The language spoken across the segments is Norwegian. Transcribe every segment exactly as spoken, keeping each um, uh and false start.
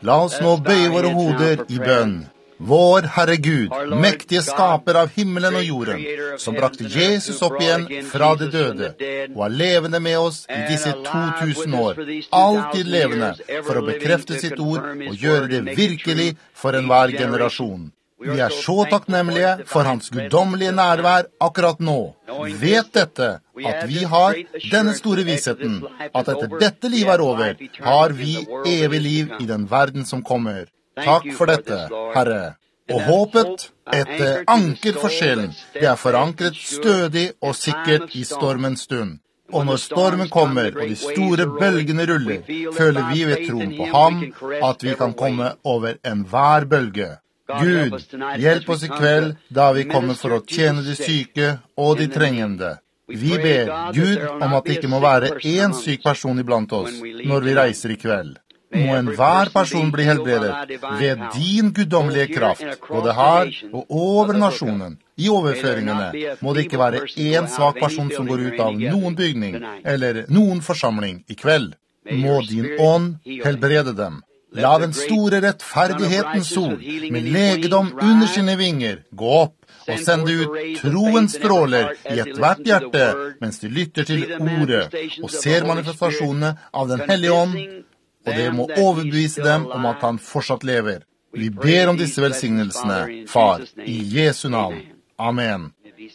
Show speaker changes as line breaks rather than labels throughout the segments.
La oss nå bøye våre hoder i bønn. Vår Herre Gud, mektige skaper av himmelen og jorden, som brakte Jesus opp igjen fra de døde, og er levende med oss i disse to tusen år, alltid levende, for å bekrefte sitt ord og gjøre det virkelig for enhver generasjon. Vi er så takknemlige for hans guddommelige nærvær akkurat nå. Vet dette, at vi har denne store vissheten, at etter dette livet er over, har vi evig liv i den verden som kommer. Takk for dette, Herre. Og håpet, et anker for sjelen, det er forankret stødig og sikkert i stormens stund. Og når stormen kommer og de store bølgene ruller, føler vi ved troen på ham at vi kan komme over enhver bølge. Gud, hjelp oss i kveld da vi kommer for å tjene de syke og de trengende. Vi ber Gud om at det ikke må være en syk person iblant oss når vi reiser i kveld. Må enhver person bli helbredet ved din guddommelige kraft, både her og over nasjonen. I overføringene må det ikke være en svak person som går ut av noen bygning eller noen forsamling i kveld. Må din ånd helbrede dem. La den store rettferdighetens sol med legedom under sine vinger gå opp og sende ut troens stråler i et hvert hjerte mens de lytter til ordet og ser manifestasjonene av den hellige ånd, og det må overbevise dem om at han fortsatt lever. Vi ber om disse velsignelsene, Far, i Jesu navn. Amen.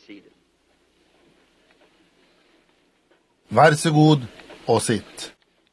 Vær så god og sitt.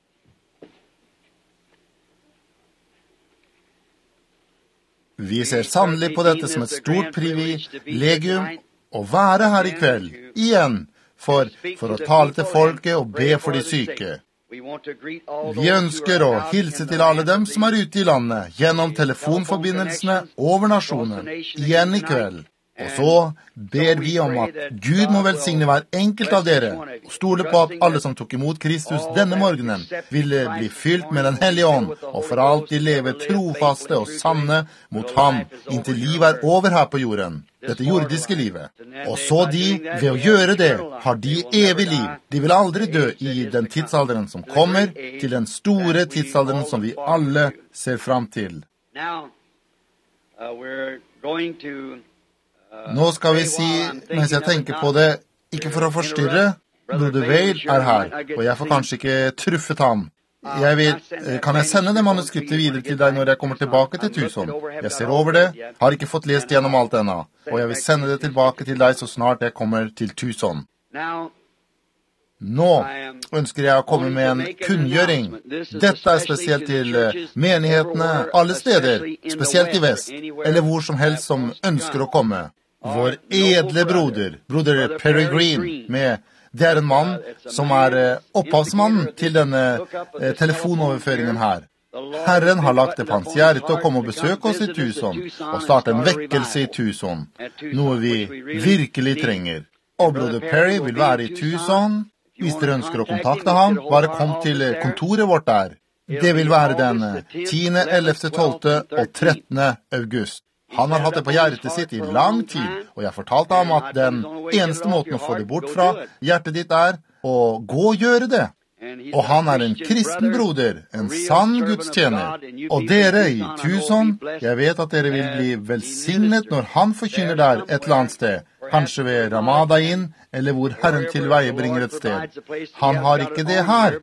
Vi ser sannelig på dette som et stort privilegium å være her i kveld, igjen, for, for å tale til folket og be for de syke. Vi ønsker å hilse til alle dem som er ute i landet, gjennom telefonforbindelsene over nasjonen, igjen i kveld. Og så ber vi om at Gud må velsigne hver enkelt av dere, og stole på at alle som tok imot Kristus denne morgenen, ville bli fylt med den hellige ånd, og for alltid leve trofaste og sanne mot ham, inntil livet er over her på jorden, dette jordiske livet. Og så de, ved å gjøre det, har de evig liv. De vil aldri dø i den tidsalderen som kommer, til den store tidsalderen som vi alle ser fram til. Nå skal vi si, mens jeg tenker på det, ikke for å forstyrre, Broder Vail er her, og jeg får kanskje ikke truffet ham. Jeg vil, kan jeg sende det manuskriptet videre til deg når jeg kommer tilbake til Tucson? Jeg ser over det, har ikke fått lest gjennom alt ennå, og jeg vil sende det tilbake til deg så snart jeg kommer til Tucson. Nå ønsker jeg å komme med en kunngjøring. Dette er spesielt til menighetene alle steder, spesielt i vest, eller hvor som helst som ønsker å komme. Vår edle broder, broder Perry Green, med, det er en mann som er opphavsmannen til denne eh, telefonoverføringen her. Herren har lagt det på hans hjerte å komme og besøke oss i Tucson, og starte en vekkelse i Tucson, noe vi virkelig trenger. Og broder Perry vil være i Tucson. Hvis dere ønsker å kontakte ham, bare kom til kontoret vårt der. Det vil være den tiende, ellevte, tolvte og trettende august. Han har hatt det på hjertet sitt i lang tid, og jeg fortalte ham at den eneste måten å få det bort fra hjertet ditt er å gå og gjøre det. Og han er en kristen broder, en sann gudstjener. Og dere i Tucson, jeg vet at dere vil bli velsignet når han forkynner der et eller annet sted, kanskje ved Ramada Inn, eller hvor Herren til veie bringer et sted. Han har ikke det her.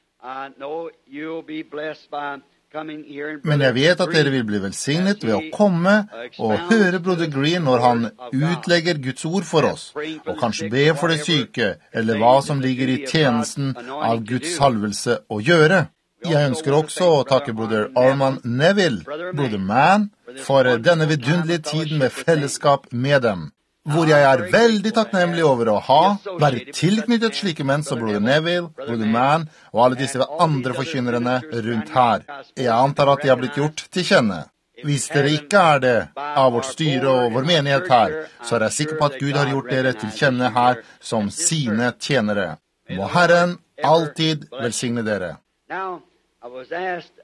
Men jeg vet at dere vil bli velsignet ved å komme og høre broder Green når han utlegger Guds ord for oss, og kanskje be for det syke, eller hva som ligger i tjenesten av Guds salvelse å gjøre. Jeg ønsker også å takke broder Armand Neville, broder Mann, for denne vidunderlige tiden med fellesskap med dem, hvor jeg er veldig takknemlig over å ha, være tilknyttet slike menn som broder Neville, broder Mann og alle disse andre forkynnerne rundt her. Jeg antar at de har blitt gjort til kjenne. Hvis dere ikke er det av vårt styre og vår menighet her, så er jeg sikker på at Gud har gjort dere til kjenne her som sine tjenere. Må Herren alltid velsigne dere.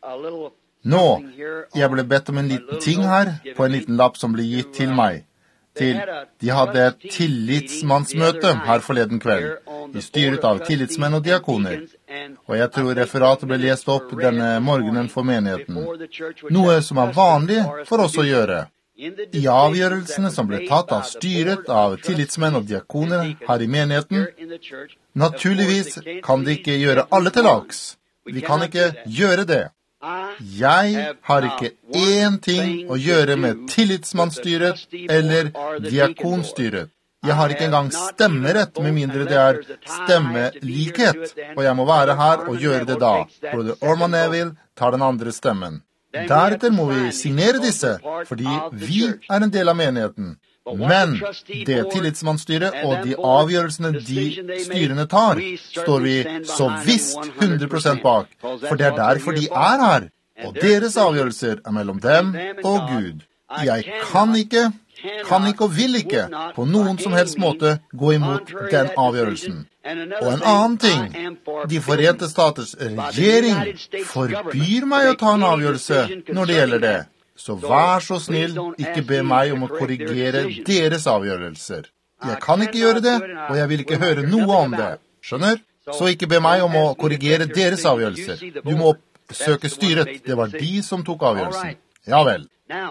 Nå, jeg ble bedt om en liten ting her, på en liten lapp som ble gitt til meg. til de hadde et tillitsmannsmøte her forleden kveld, i styret av tillitsmenn og diakoner. Og jeg tror referatet ble lest opp denne morgenen for menigheten. Noe som er vanlig for oss å gjøre. I avgjørelsene som ble tatt av styret av tillitsmenn og diakoner her i menigheten, naturligvis kan de ikke gjøre alle til lags. Vi kan ikke gjøre det. Jeg har ikke én ting å gjøre med tillitsmannsstyret eller diakonstyret. Jeg har ikke engang stemmerett, med mindre det er stemmelikhet, og jeg må være her og gjøre det da. Broder Orman Neville tar den andre stemmen. Deretter må vi signere disse, fordi vi er en del av menigheten. Men det tillitsmannsstyret og de avgjørelsene de styrene tar, står vi så visst hundre prosent bak, for det er derfor de er her, og deres avgjørelser er mellom dem og Gud. Jeg kan ikke, kan ikke og vil ikke på noen som helst måte gå imot den avgjørelsen. Og en annen ting, de Forente Staters regjering forbyr meg å ta en avgjørelse når det gjelder det. Så vær så snill, ikke be meg om å korrigere deres avgjørelser. Jeg kan ikke gjøre det, og jeg vil ikke høre noe om det. Skjønner? Så ikke be meg om å korrigere deres avgjørelser. Du må søke styret. Det var de som tok avgjørelsen. Ja vel.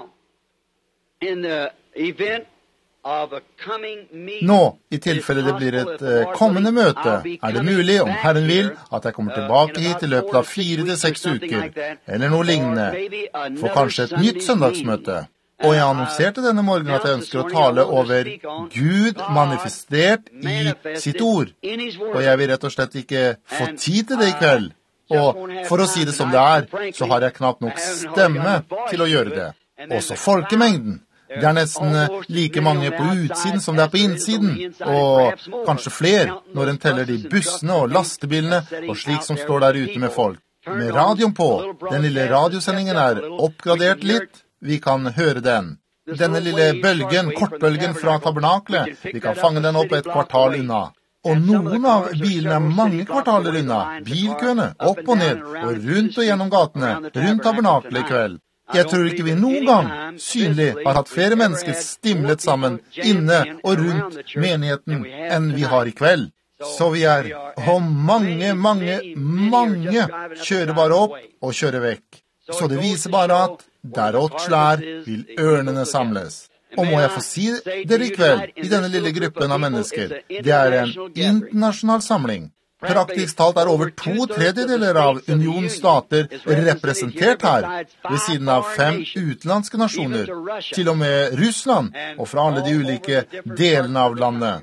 Nå, i tilfelle det blir et uh, kommende møte, er det mulig, om Herren vil, at jeg kommer tilbake hit i løpet av fire til seks uker, eller noe lignende, for kanskje et nytt søndagsmøte. Og jeg annonserte denne morgenen at jeg ønsker å tale over Gud manifestert i sitt ord. Og jeg vil rett og slett ikke få tid til det i kveld. Og for å si det som det er, så har jeg knapt nok stemme til å gjøre det. Også folkemengden. Det er nesten like mange på utsiden som det er på innsiden, og kanskje flere når en teller de bussene og lastebilene og slik som står der ute med folk. Med radioen på, den lille radiosendingen er oppgradert litt, vi kan høre den. Denne lille bølgen, kortbølgen fra tabernaklet, vi kan fange den opp et kvartal unna. Og noen av bilene er mange kvartaler unna, bilkøene, opp og ned, og rundt og gjennom gatene, rundt tabernaklet i kveld. Jeg tror ikke vi noen gang synlig har hatt flere mennesker stimlet sammen inne og rundt menigheten enn vi har i kveld. Så vi er, og mange, mange, mange kjører bare opp og kjører vekk. Så det viser bare at der åt slær vil ørnene samles. Og må jeg få si dere i kveld, i denne lille gruppen av mennesker, det er en internasjonal samling. Praktisk talt er over to tredjedeler av unionens stater representert her, ved siden av fem utenlandske nasjoner, til og med Russland, og fra alle de ulike delene av landet.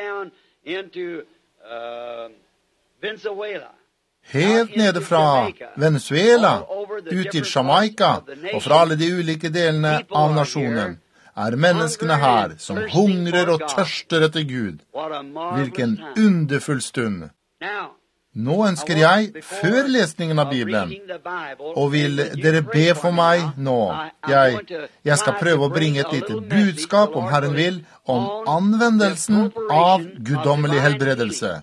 Helt nede fra Venezuela, ut til Jamaica, og fra alle de ulike delene av nasjonen, er menneskene her som hungrer og tørster etter Gud. Hvilken underfull stund! Nå ønsker jeg, før lesningen av Bibelen, og vil dere be for meg nå, jeg, jeg skal prøve å bringe et lite budskap, om Herren vil, om anvendelsen av guddommelig helbredelse.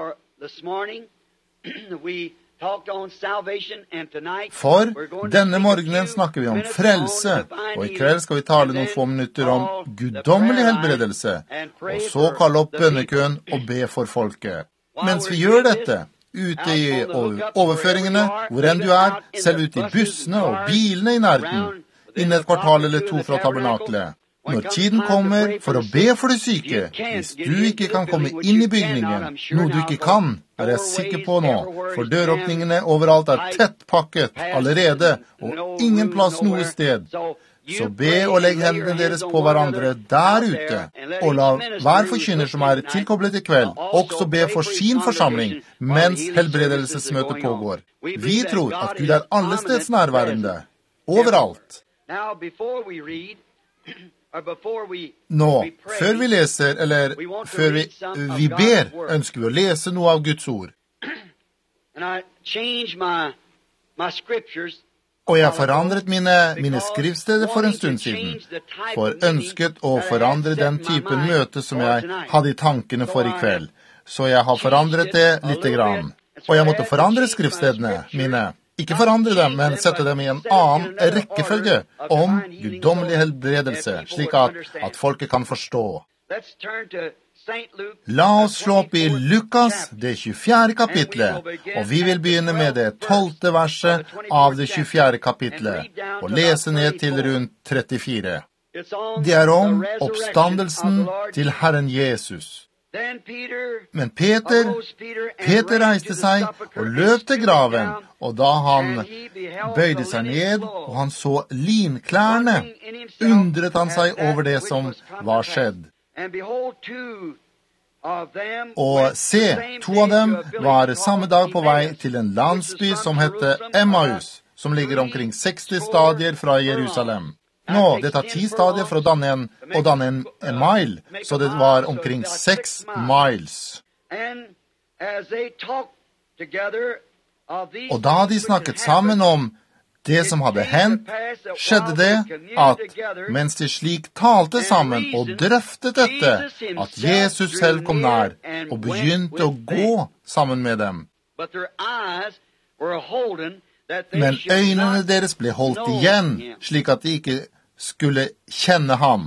For denne morgenen snakker vi om frelse, og i kveld skal vi tale noen få minutter om guddommelig helbredelse, og så kalle opp bønnekøen og be for folket. Mens vi gjør dette, ute i overføringene, hvor enn du er, selv ute i bussene og bilene i nærheten, innen et kvartal eller to fra tabernaklet. Når tiden kommer for å be for de syke, hvis du ikke kan komme inn i bygningen, noe du ikke kan, er jeg sikker på nå, for døråpningene overalt er tett pakket allerede, og ingen plass noe sted. Så be og legg hendene deres på hverandre der ute, og la hver forkynner som er tilkoblet i kveld, også be for sin forsamling, mens helbredelsesmøtet pågår. Vi tror at Gud er allesteds nærværende, overalt. Nå, før vi leser, eller før vi, vi ber, ønsker vi å lese noe av Guds ord. Og jeg forandret mine, mine skriftsteder for en stund siden, for ønsket å forandre den typen møte som jeg hadde i tankene for i kveld. Så jeg har forandret det litt grann. Og jeg måtte forandre skriftstedene mine. Ikke forandre dem, men sette dem i en annen rekkefølge om guddommelig helbredelse, slik at, at folket kan forstå. La oss slå opp i Lukas, det tjuefjerde kapitlet, og vi vil begynne med det tolvte verset av det tjuefjerde kapitlet, og lese ned til rundt trettifire. Det er om oppstandelsen til Herren Jesus. Men Peter, Peter reiste seg og løp til graven, og da han bøyde seg ned, og han så linklærne, undret han seg over det som var skjedd. Og se, to av dem var samme dag på vei til en landsby som heter Emmaus, som ligger omkring seksti stadier fra Jerusalem. Nå, det tar ti stadier for å danne en, å danne en, en mile, så det var omkring seks miles. Og da de snakket sammen om det som hadde hendt, skjedde det at, mens de slik talte sammen og drøftet dette, at Jesus selv kom nær og begynte å gå sammen med dem. Men øynene deres ble holdt igjen, slik at de ikke skulle kjenne ham.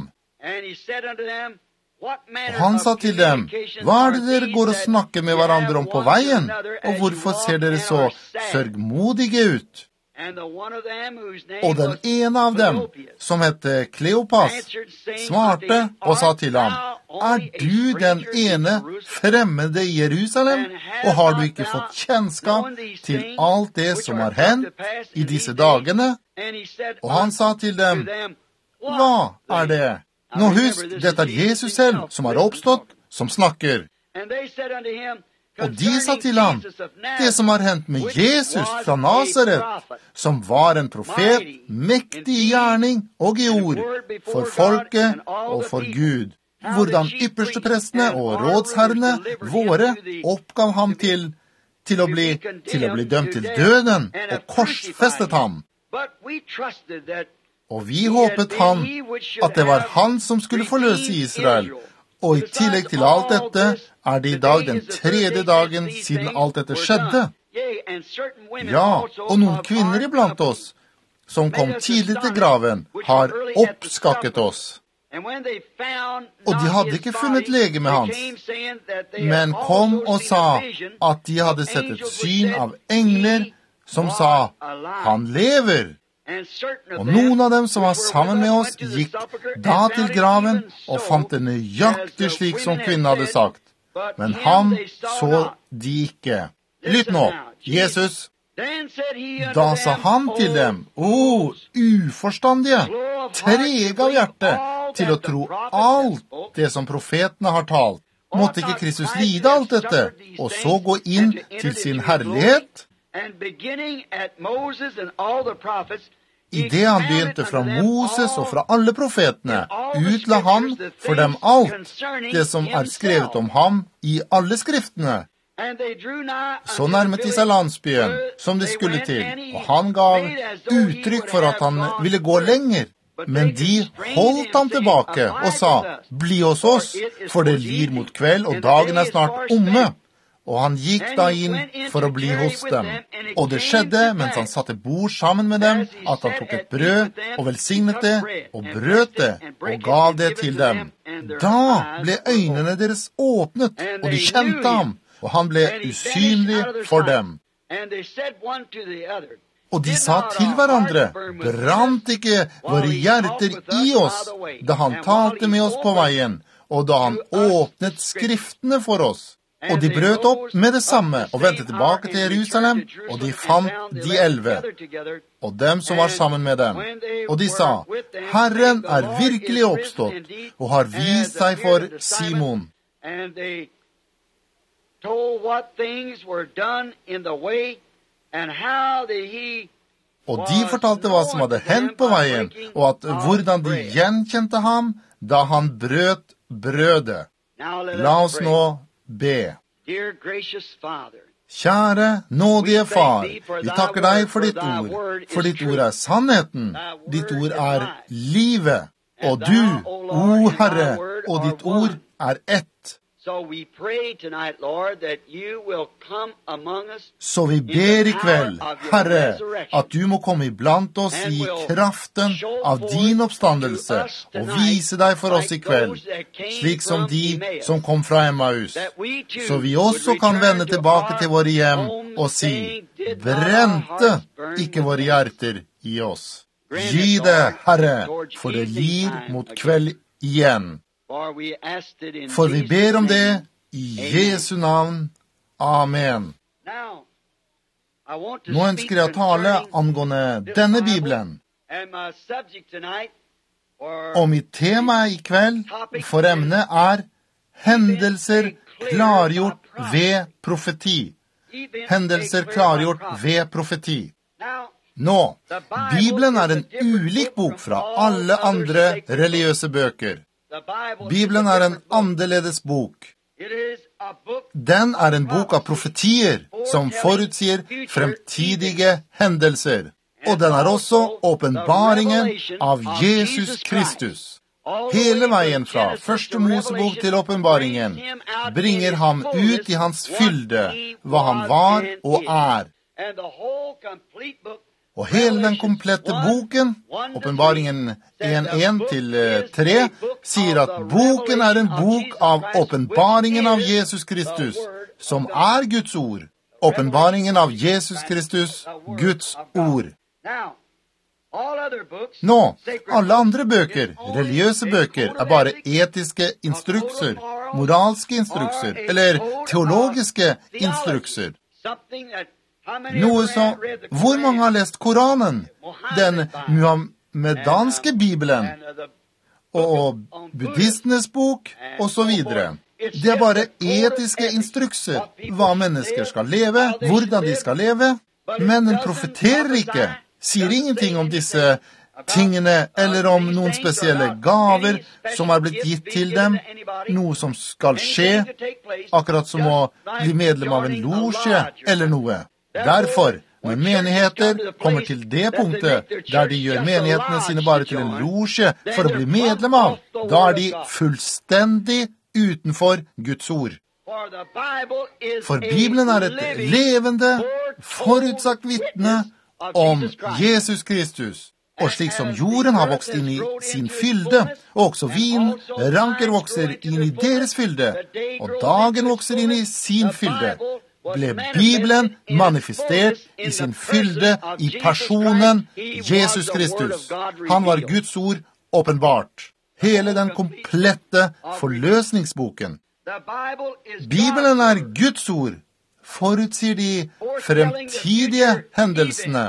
Og han sa til dem, hva er det dere går og snakker med hverandre om på veien? Og hvorfor ser dere så sørgmodige ut? Og den ene av dem, som hette Kleopas, svarte og sa til ham, er du den ene fremmede i Jerusalem, og har du ikke fått kjennskap til alt det som har hendt i disse dagene? Og han sa til dem, hva er det? Nå husk, dette er Jesus selv som har oppstått, som snakker. Og de sa til ham, det som har hendt med Jesus fra Nazaret, som var en profet, mektig i gjerning og i ord, for folket og for Gud. Hvordan yppersteprestene og rådsherrene våre oppgav ham til, til, å bli, til å bli dømt til døden og korsfestet ham. Og vi håpet han at det var han som skulle forløse Israel. Og i tillegg til alt dette er det i dag den tredje dagen siden alt dette skjedde. Ja, og noen kvinner iblant oss, som kom tidlig til graven, har oppskakket oss. Og de hadde ikke funnet legeme hans, men kom og sa at de hadde sett et syn av engler som sa, han lever. Og noen av dem som var sammen med oss gikk da til graven og fant det nøyaktig slik som kvinnen hadde sagt. Men han så de ikke. Lytt nå, Jesus. Da sa han til dem, å, uforstandige, trege av hjerte, til å tro alt det som profetene har talt. Måtte ikke Kristus lide alt dette, og så gå inn til sin herlighet? I det han begynte fra Moses og fra alle profetene, utla han for dem alt det som er skrevet om ham i alle skriftene. Så nærmet de seg landsbyen som de skulle til, og han gav uttrykk for at han ville gå lenger. Men de holdt ham tilbake og sa, bli hos oss, for det lir mot kveld, og dagen er snart omme. Og han gikk da inn for å bli hos dem. Og det skjedde, mens han satte bord sammen med dem, at han tok et brød og velsignet det, og brøt det, og gav det til dem. Da ble øynene deres åpnet, og de kjente ham, og han ble usynlig for dem. Og de sa til hverandre, brant ikke våre hjerter i oss, da han talte med oss på veien, og da han åpnet skriftene for oss. Og de brøt opp med det samme og vendte tilbake til Jerusalem, og de fant de elve, og dem som var sammen med dem. Og de sa, Herren er virkelig oppstått, og har vist seg for Simon. Og de fortalte hva som hadde hendt på veien, og at hvordan de gjenkjente ham da han brøt brødet. La oss nå be. Kjære, nådige Far, vi takker deg for ditt ord, for ditt ord er sannheten, ditt ord er livet, og du, o Herre, og ditt ord er ett. Så vi ber i kveld, Herre, at du må komme iblant oss i kraften av din oppstandelse og vise deg for oss i kveld, slik som de som kom fra Emmaus, så vi også kan vende tilbake til våre hjem og si, brente ikke våre hjerter i oss. Gi det, Herre, for det lir mot kveld igjen. For vi ber om det i Jesu navn. Amen. Nå ønsker jeg å tale angående denne Bibelen. Og mitt tema i kveld for emnet er hendelser klargjort ved profeti. Hendelser klargjort ved profeti. Nå, Bibelen er en ulik bok fra alle andre religiøse bøker. Bibelen er en annerledes bok. Den er en bok av profetier som forutsier fremtidige hendelser. Og den er også åpenbaringen av Jesus Kristus. Hele veien fra første Mosebok til åpenbaringen bringer ham ut i hans fylde, hva han var og er. Og hele den komplette boken, åpenbaringen en én til tre, sier at boken er en bok av åpenbaringen av Jesus Kristus, som er Guds ord. Åpenbaringen av Jesus Kristus, Guds ord. Nå, alle andre bøker, religiøse bøker, er bare etiske instrukser, moralske instrukser, eller teologiske instrukser. Noe så, hvor mange har lest Koranen, den muhammedanske Bibelen, og buddhistenes bok, og så videre. Det er bare etiske instrukser, hva mennesker skal leve, hvordan de skal leve, men den profeterer ikke, sier ingenting om disse tingene, eller om noen spesielle gaver som er blitt gitt til dem, noe som skal skje, akkurat som å bli medlem av en losje, eller noe. Derfor, når menigheter kommer til det punktet der de gjør menighetene sine bare til en losje for å bli medlem av, da er de fullstendig utenfor Guds ord. For Bibelen er et levende, forutsagt vitne om Jesus Kristus. Og slik som jorden har vokst inn i sin fylde, og også vin, ranker vokser inn i deres fylde, og dagen vokser inn i sin fylde, ble Bibelen manifestert i sin fylde i personen Jesus Kristus. Han var Guds ord åpenbart. Hele den komplette forløsningsboken. Bibelen er Guds ord, forutsier de fremtidige hendelsene.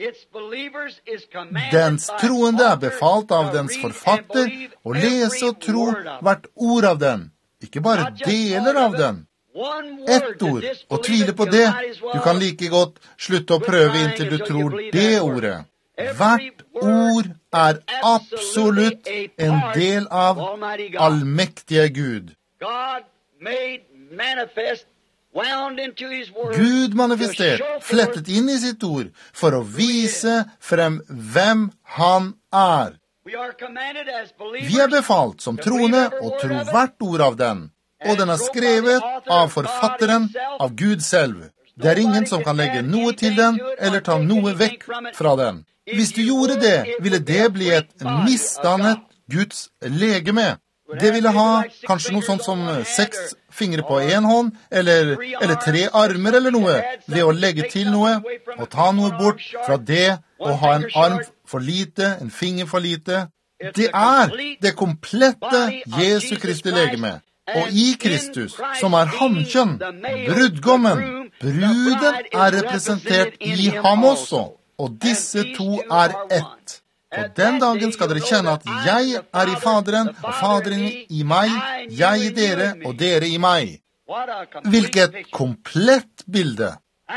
Dens troende er befalt av dens forfatter å lese og tro hvert ord av den, ikke bare deler av den. Ett ord, og tvile på det. Du kan like godt slutte å prøve inntil du tror det ordet. Hvert ord er absolutt en del av allmektige Gud. Gud manifestert, flettet inn i sitt ord, for å vise frem hvem han er. Vi er befalt som troende å tro hvert ord av den. Og den er skrevet av forfatteren, av Gud selv. Det er ingen som kan legge noe til den, eller ta noe vekk fra den. Hvis du gjorde det, ville det bli et misdannet Guds legeme. Det ville ha kanskje noe sånt som seks fingre på en hånd, eller, eller tre armer eller noe, ved å legge til noe, og ta noe bort fra det, og ha en arm for lite, en finger for lite. Det er det komplette Jesu Kristi legeme. Og i Kristus, som er hankjønn, brudgommen, bruden er representert i ham også, og disse to er ett. På den dagen skal dere kjenne at jeg er i Faderen, og Faderen i meg, jeg i dere, og dere i meg. Hvilket komplett bilde!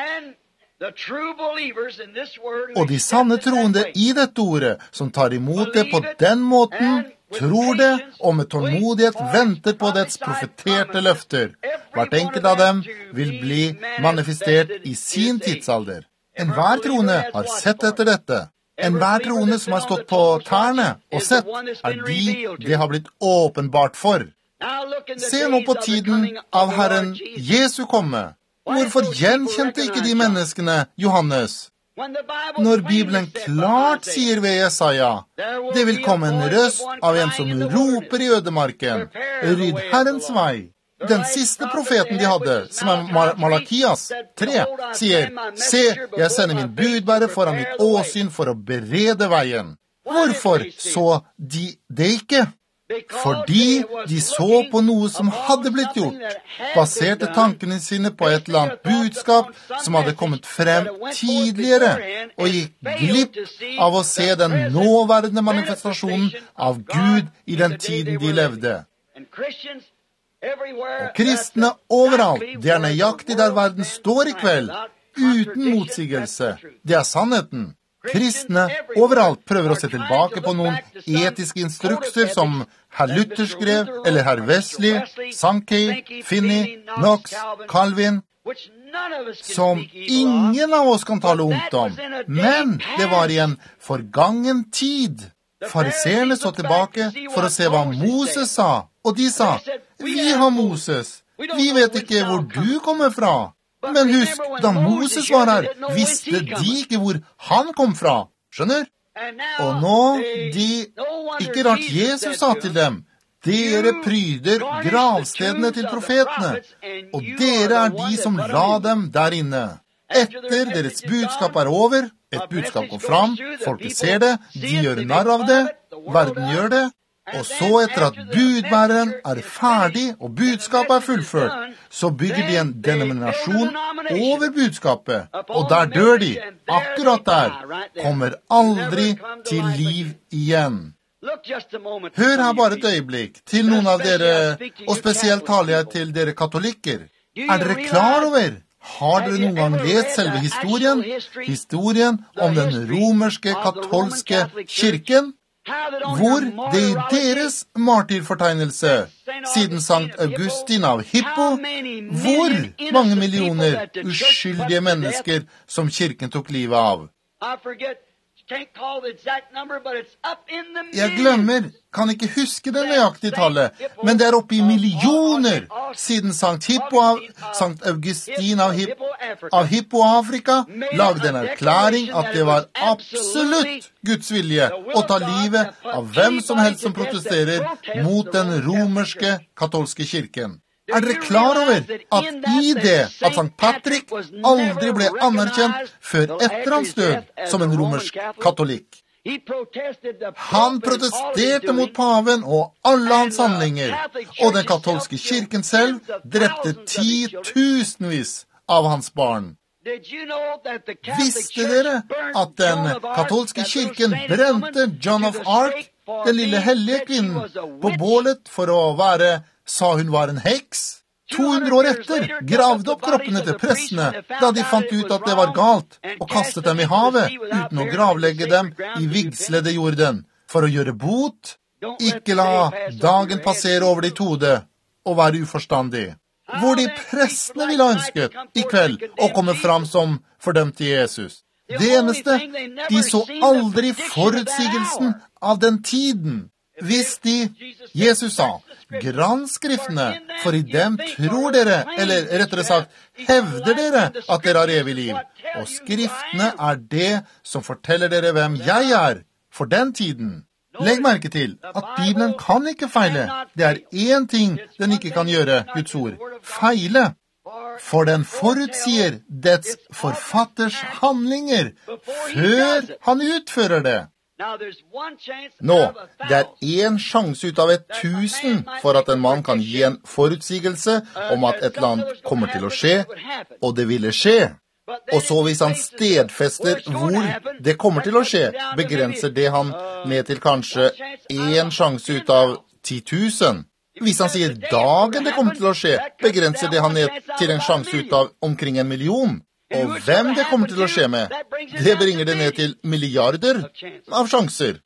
Og de sanne troende i dette ordet, som tar imot det på den måten, tror det, og med tålmodighet venter på dets profeterte løfter. Hvert enkelt av dem vil bli manifestert i sin tidsalder. En hver troende har sett etter dette. En hver troende som har stått på tærne og sett, er de det har blitt åpenbart for. Se nå på tiden av Herren Jesu komme. Hvorfor gjenkjente ikke de menneskene Johannes? Når Bibelen klart sier ved Jesaja, det vil komme en røst av en som roper i ødemarken, rydd Herrens vei. Den siste profeten de hadde, som er Malakias tre, sier, se, jeg sender min budbærer foran mitt åsyn for å berede veien. Hvorfor så de det ikke? Fordi de så på noe som hadde blitt gjort, baserte tankene sine på et eller annet budskap som hadde kommet frem tidligere, og gikk glipp av å se den nåværende manifestasjonen av Gud i den tiden de levde. Og kristne overalt, det er nøyaktig der verden står i kveld, uten motsigelse. Det er sannheten. Kristne overalt prøver å se tilbake på noen etiske instrukser som herr Luther skrev, eller herr Wesley, Sankey, Finney, Knox, Calvin, som ingen av oss kan tale ondt om. Men det var i en forgangen tid. Fariseerne så tilbake for å se hva Moses sa, og de sa, vi har Moses, vi vet ikke hvor du kommer fra. Men husk, da Moses var her, visste de ikke hvor han kom fra. Skjønner? Og nå, de, ikke rart Jesus sa til dem, dere pryder gravstedene til profetene, og dere er de som la dem der inne. Etter deres budskap er over, et budskap går fram, folket ser det, de gjør narr av det, verden gjør det, og så etter at budbæreren er ferdig og budskapet er fullført, så bygger de en denominasjon over budskapet, og der dør de, akkurat der, kommer aldri til liv igjen. Hør her bare et øyeblikk til noen av dere, og spesielt taler jeg til dere katolikker. Er dere klar over? Har dere noen gang lest selve historien? Historien om den romerske katolske kirken? Hvor det i deres martyrfortegnelse, siden Sankt Augustin av Hippo, hvor mange millioner uskyldige mennesker som kirken tok livet av. Jeg glemmer, kan ikke huske det nøyaktige tallet, men det er oppe i millioner, siden Sankt Hippo av, Sankt Augustin av, Hip, av Hippo Afrika lagde en erklæring at det var absolutt Guds vilje å ta livet av hvem som helst som protesterer mot den romerske katolske kirken. Er dere klar over at i det at Sankt Patrick aldri ble anerkjent før etter hans død som en romersk katolikk? Han protesterte mot paven og alle hans handlinger, og den katolske kirken selv drepte titusenvis av hans barn. Visste dere at den katolske kirken brente Joan of Arc, den lille hellige kvinnen, på bålet for å være, sa hun var en heks? to hundre år etter gravde opp kroppene til prestene da de fant ut at det var galt, og kastet dem i havet uten å gravlegge dem i vigslede jorden. For å gjøre bot, ikke la dagen passere over ditt hode og være uforstandig. Hvor de prestene ville ha ønsket i kveld å komme fram som fordømte Jesus. Det eneste, de så aldri forutsigelsen av den tiden. Hvis de, Jesus sa, gransk skriftene, for i dem tror dere, eller rettere sagt, hevder dere at dere har evig liv. Og skriftene er det som forteller dere hvem jeg er for den tiden. Legg merke til at Bibelen kan ikke feile. Det er én ting den ikke kan gjøre, Guds ord. Feile. For den forutsier dets forfatters handlinger før han utfører det. Nå, det er en sjanse ut av et tusen for at en mann kan gi en forutsigelse om at et eller annet kommer til å skje, og det ville skje. Og så hvis han stedfester hvor det kommer til å skje, begrenser det han ned til kanskje en sjanse ut av ti tusen. Hvis han sier dagen det kommer til å skje, begrenser det han ned til en sjanse ut av omkring en million. Og hvem det kommer til å skje med, det bringer det ned til milliarder av sjanser.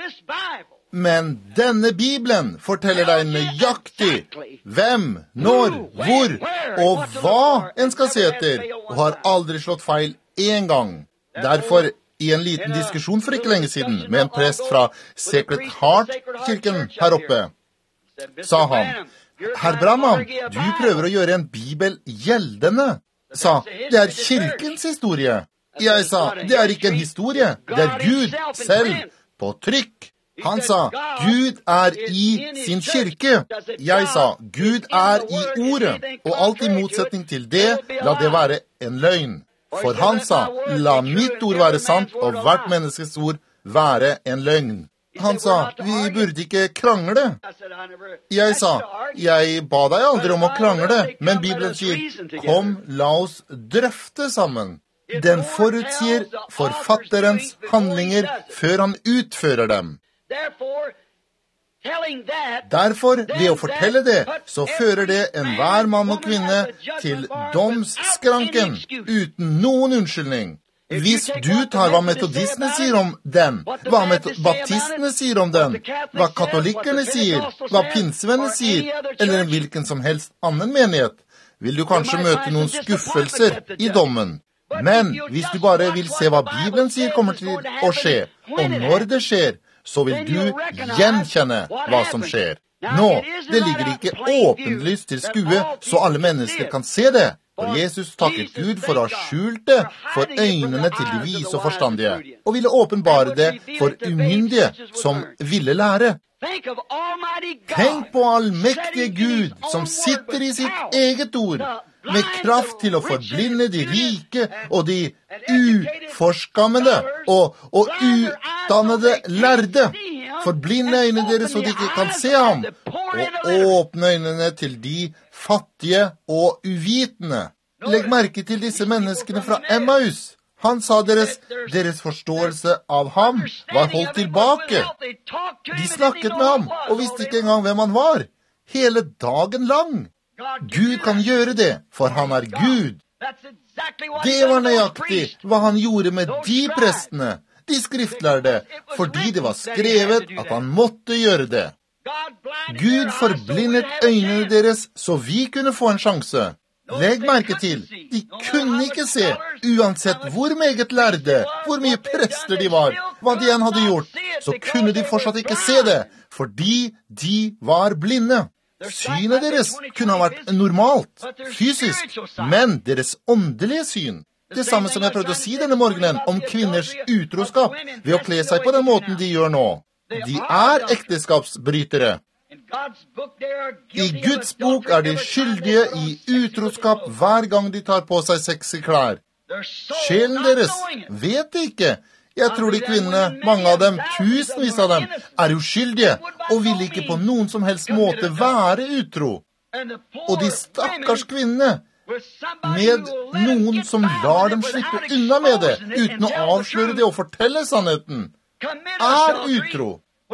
Men denne Bibelen forteller deg nøyaktig hvem, når, hvor og hva en skal se etter, og har aldri slått feil en gang. Derfor, i en liten diskusjon for ikke lenge siden, med en prest fra Sacred Heart-kirken her oppe, sa han. Herr Branham, du prøver å gjøre en bibel gjeldende, sa. Det er kirkens historie. Jeg sa, det er ikke en historie, det er Gud selv på trykk. Han sa, Gud er i sin kirke. Jeg sa, Gud er i ordet, og alt i motsetning til det, la det være en løgn. For han sa, la mitt ord være sant, og hvert menneskes ord være en løgn. Han sa, vi burde ikke krangle. Jeg sa, jeg ba deg aldri om å krangle, men Bibelen sier, kom, la oss drøfte sammen. Den forutsier forfatterens handlinger før han utfører dem. Derfor, ved å fortelle det, så fører det enhver mann og kvinne til domsskranken, uten noen unnskyldning. Hvis du tar hva metodistene sier om den, hva baptistene sier om den, hva katolikkerne sier, hva pinsevennene sier, eller en hvilken som helst annen menighet, vil du kanskje møte noen skuffelser i dommen. Men hvis du bare vil se hva Bibelen sier kommer til å skje, og når det skjer, så vil du gjenkjenne hva som skjer. Nå, det ligger ikke åpenlyst til skue, så alle mennesker kan se det. For Jesus takket Gud for å ha skjult det for øynene til de vise og forstandige, og ville åpenbare det for umyndige som ville lære. Tenk på allmektige Gud som sitter i sitt eget ord, med kraft til å forblinde de rike og de uforskammede og, og utdannede lærde. Forblinde øynene deres så de ikke kan se ham, og åpne øynene til de fattige og uvitende. Legg merke til disse menneskene fra Emmaus. Han sa deres, deres forståelse av ham var holdt tilbake. De snakket med ham og visste ikke engang hvem han var, hele dagen lang. Gud kan gjøre det, for han er Gud. Det var nøyaktig hva han gjorde med de prestene, de skriftlærde, fordi det var skrevet at han måtte gjøre det. Gud forblindet øynene deres så vi kunne få en sjanse. Legg merke til, de kunne ikke se, uansett hvor meget lærde, hvor mye prester de var, hva de enn hadde gjort, så kunne de fortsatt ikke se det, fordi de var blinde. Synet deres kunne ha vært normalt, fysisk, men deres åndelige syn. Det samme som jeg prøvde å si denne morgenen om kvinners utroskap ved å kle seg på den måten de gjør nå. De er ekteskapsbrytere. I Guds bok er de skyldige i utroskap hver gang de tar på seg sexy klær. Sjelen deres vet det ikke. Jeg tror de kvinnene, mange av dem, tusenvis av dem, er uskyldige og vil ikke på noen som helst måte være utro. Og de stakkars kvinnene, med noen som lar dem slippe unna med det, uten å avsløre det og fortelle sannheten, er utro.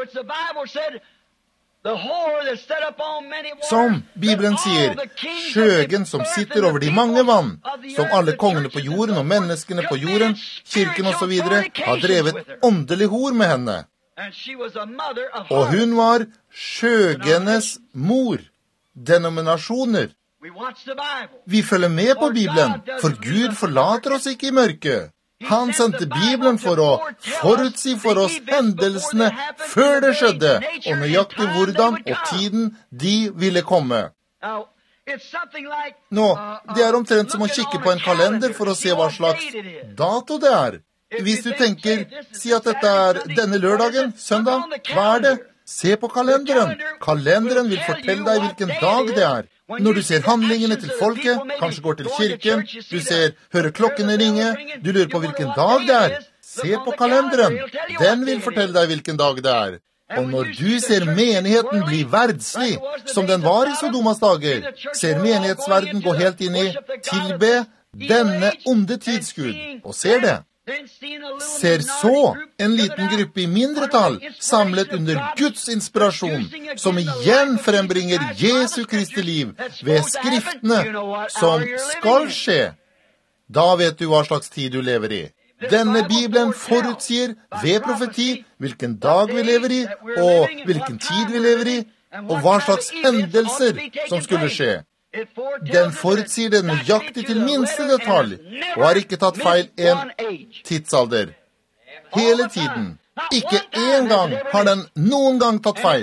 Som Bibelen sier, skjøgen som sitter over de mange vann, som alle kongene på jorden og menneskene på jorden, kirken og så videre, har drevet åndelig hor med henne. Og hun var skjøgenes mor, denominasjoner. Vi følger med på Bibelen, for Gud forlater oss ikke i mørket. Han sendte Bibelen for å forutsi for oss hendelsene før det skjedde, og nøyaktig hvordan og tiden de ville komme. Nå, det er omtrent som å kikke på en kalender for å se hva slags dato det er. Hvis du tenker, si at dette er denne lørdagen, søndag, hva er det? Se på kalenderen. Kalenderen vil fortelle deg hvilken dag det er. Når du ser handlingene til folket, kanskje går til kirken, du ser, hører klokkene ringe, du lurer på hvilken dag det er. Se på kalenderen. Den vil fortelle deg hvilken dag det er. Og når du ser menigheten bli verdslig, som den var i Sodomas dager, ser menighetsverden gå helt inn i tilbe denne onde tidsgud, og ser det. Ser så en liten gruppe i mindretall samlet under Guds inspirasjon, som igjen frembringer Jesu Kristi liv ved skriftene som skal skje. Da vet du hva slags tid du lever i. Denne Bibelen forutsier ved profeti hvilken dag vi lever i, og hvilken tid vi lever i, og hva slags hendelser som skulle skje. Den forutsier det nøyaktig til minste detalj, og har ikke tatt feil en tidsalder. Hele tiden. Ikke en gang har den noen gang tatt feil.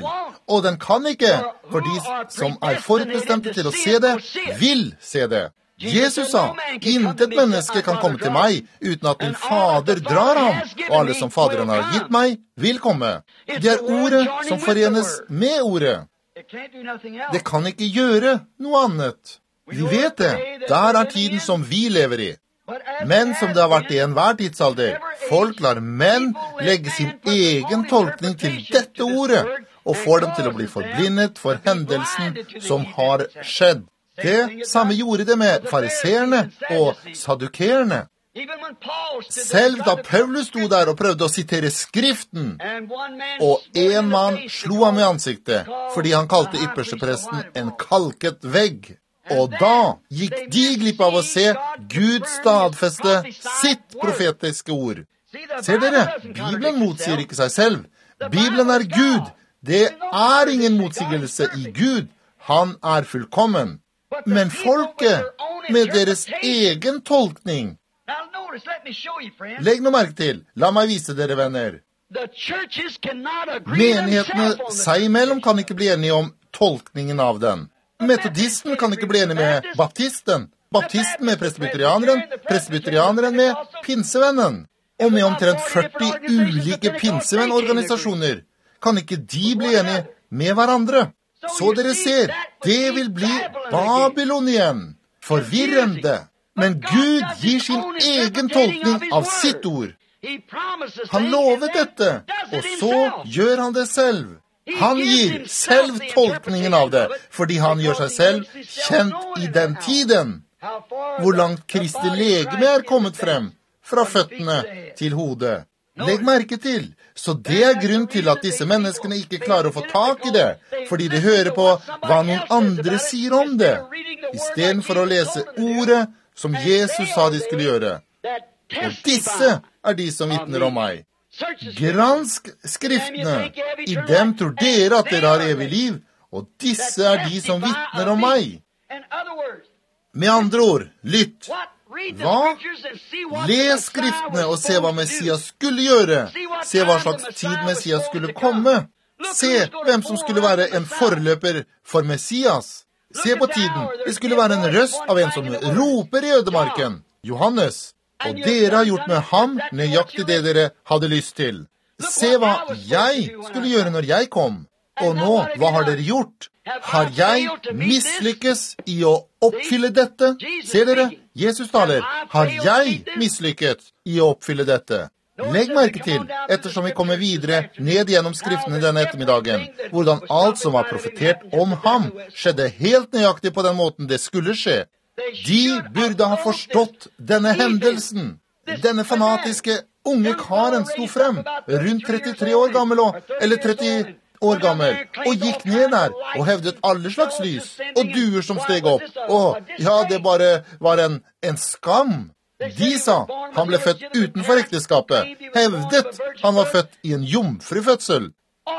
Og den kan ikke, for de som er forutbestemte til å se det, vil se det. Jesus sa, intet menneske kan komme til meg uten at min fader drar ham, og alle som faderen har gitt meg, vil komme. Det er ordet som forenes med ordet. Det kan ikke gjøre noe annet. Vi vet det. Der er tiden som vi lever i. Men som det har vært i enhver tidsalder, folk lar menn legge sin egen tolkning til dette ordet, og får dem til å bli forblindet for hendelsen som har skjedd. Det samme gjorde det med fariseerne og sadukerene. Selv da Paulus sto der og prøvde å sitere skriften, og en mann slo ham i ansiktet, fordi han kalte ypperstepresten en kalket vegg. Og da gikk de glipp av å se Gud stadfeste sitt profetiske ord. Ser dere, Bibelen motsier ikke seg selv. Bibelen er Gud. Det er ingen motsigelse i Gud. Han er fullkommen. Men folket, med deres egen tolkning, legg nå merke til, la meg vise dere, venner. Menighetene seg imellom kan ikke bli enige om tolkningen av den. Metodisten kan ikke bli enig med baptisten, baptisten med presbyterianeren, presbyterianeren med pinsevennen. Og med omtrent førti ulike pinsevennorganisasjoner kan ikke de bli enige med hverandre. Så dere ser, det vil bli Babylon igjen. Forvirrende. Men Gud gir sin egen tolkning av sitt ord. Han lovet dette, og så gjør han det selv. Han gir selv tolkningen av det, fordi han gjør seg selv kjent i den tiden. Hvor langt Kristi legeme er kommet frem, fra føttene til hodet. Legg merke til, så det er grunn til at disse menneskene ikke klarer å få tak i det, fordi de hører på hva noen andre sier om det, i stedet for å lese ordet som Jesus sa de skulle gjøre. Og disse er de som vitner om meg. Gransk skriftene, i dem tror dere at dere har evig liv, og disse er de som vitner om meg. Med andre ord, lytt. Hva? Les skriftene og se hva Messias skulle gjøre. Se hva slags tid Messias skulle komme. Se hvem som skulle være en forløper for Messias. Se på tiden. Det skulle være en røst av en som roper i ødemarken. Johannes. Og dere har gjort med ham nøyaktig det dere hadde lyst til. Se hva jeg skulle gjøre når jeg kom. Og nå, hva har dere gjort? Har jeg mislykkes i å oppfylle dette? Ser dere? Jesus taler. Har jeg mislykket i å oppfylle dette? Legg merke til, ettersom vi kommer videre ned gjennom skriftene denne ettermiddagen, hvordan alt som var profetert om ham skjedde helt nøyaktig på den måten det skulle skje. De burde ha forstått denne hendelsen. Denne fanatiske unge karen sto frem, rundt trettitre år gammel, eller tretti år gammel, og gikk ned der og hevdet alle slags lys, og duer som steg opp. Å, ja, det bare var en, en skam. De sa han ble født utenfor ekteskapet, hevdet han var født i en jomfrufødsel.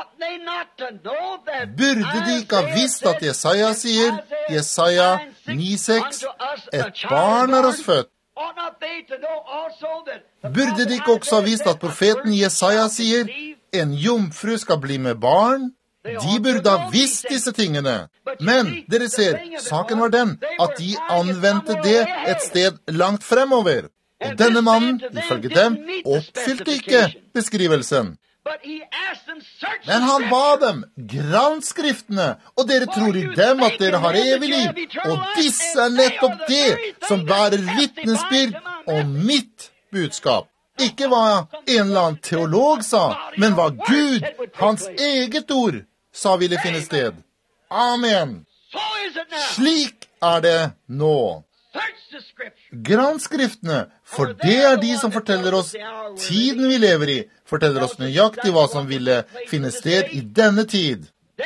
Burde de ikke ha visst at Jesaja sier, Jesaja ni seks, et barn er oss født? Burde de ikke også ha visst at profeten Jesaja sier, en jomfru skal bli med barn? De burde ha visst disse tingene. Men, dere ser, saken var den at de anvendte det et sted langt fremover. Og denne mannen, ifølge dem, oppfylte ikke beskrivelsen. Men han ba dem, gransk skriftene, og dere tror i dem at dere har evig liv. Og disse er nettopp det som bærer vitnesbyrd om mitt budskap. Ikke hva en eller annen teolog sa, men hva Gud, hans eget ord, sa ville finne sted. Amen. Slik er det nå. Gransk skriftene, for det er de som forteller oss tiden vi lever i, forteller oss nøyaktig hva som ville finne sted i denne tid.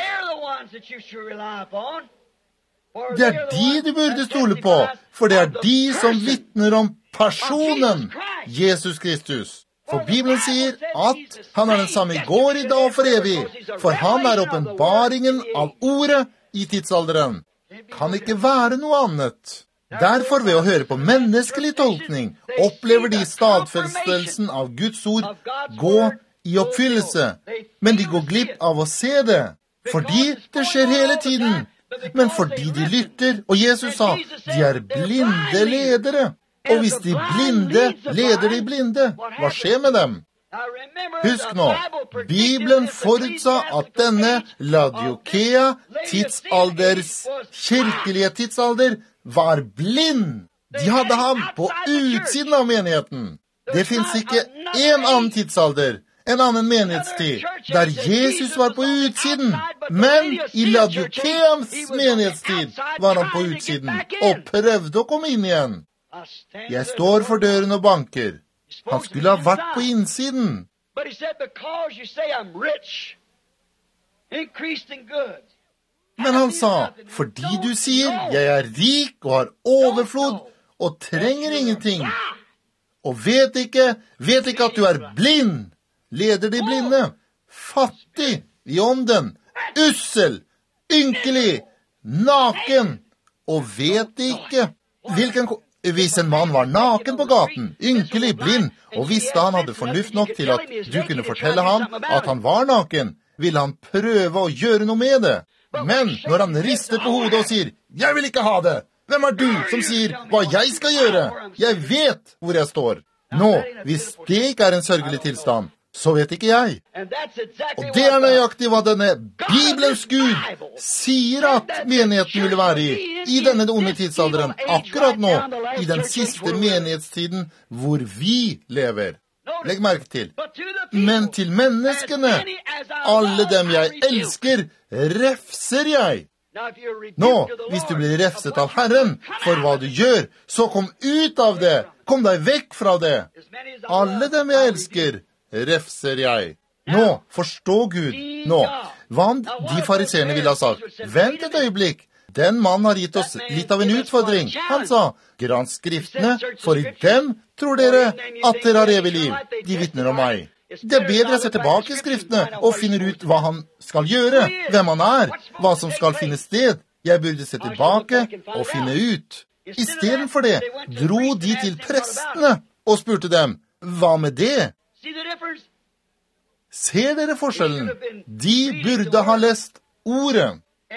Det er de du burde stole på, for det er de som vitner om personen Jesus Kristus. For Bibelen sier at han er den samme i går, i dag og for evig, for han er åpenbaringen av ordet i tidsalderen. Kan ikke være noe annet. Derfor, ved å høre på menneskelig tolkning, opplever de stadfestelsen av Guds ord gå i oppfyllelse, men de går glipp av å se det. Fordi det skjer hele tiden. Men fordi de lytter, og Jesus sa, de er blinde ledere. Og hvis de blinde leder de blinde, hva skjer med dem? Husk nå, Bibelen forutsa at denne Laodikea tidsalders, kirkelige tidsalder, var blind. De hadde ham på utsiden av menigheten. Det finnes ikke en annen tidsalder, en annen menighetstid, der Jesus var på utsiden. Men i Laodikeas menighetstid var han på utsiden, og prøvde å komme inn igjen. Jeg står for døren og banker. Han skulle ha vært på innsiden. Men han sa, fordi du sier, jeg er rik og har overflod, og trenger ingenting, og vet ikke, vet ikke at du er blind, leder de blinde, fattig i ånden, ussel, ynkelig, naken, og vet ikke. Hvilken, hvis en mann var naken på gaten, ynkelig, blind, og visste han hadde fornuft nok til at du kunne fortelle ham at han var naken, ville han prøve å gjøre noe med det. Men når han rister på hodet og sier, jeg vil ikke ha det, hvem er du som sier hva jeg skal gjøre? Jeg vet hvor jeg står. Nå, hvis det ikke er en sørgelig tilstand, så vet ikke jeg. Og det er nøyaktig hva denne Bibelens Gud sier at menigheten ville være i, i denne onde tidsalderen, akkurat nå, i den siste menighetstiden hvor vi lever. Legg merke til. Men til menneskene, alle dem jeg elsker, refser jeg. Nå, hvis du blir refset av Herren for hva du gjør, så kom ut av det. Kom deg vekk fra det. Alle dem jeg elsker, refser jeg. Nå, forstå Gud. Nå, hva de fariseerne ville ha sagt? Vent et øyeblikk. Den mannen har gitt oss litt av en utfordring. Han sa, gransk skriftene, for i dem tror dere at dere har evig liv. De vitner om meg. Det er bedre å se tilbake i skriftene og finne ut hva han skal gjøre, hvem han er, hva som skal finne sted. Jeg burde se tilbake og finne ut. I stedet for det dro de til prestene og spurte dem, hva med det? Ser dere forskjellen? De burde ha lest ordet.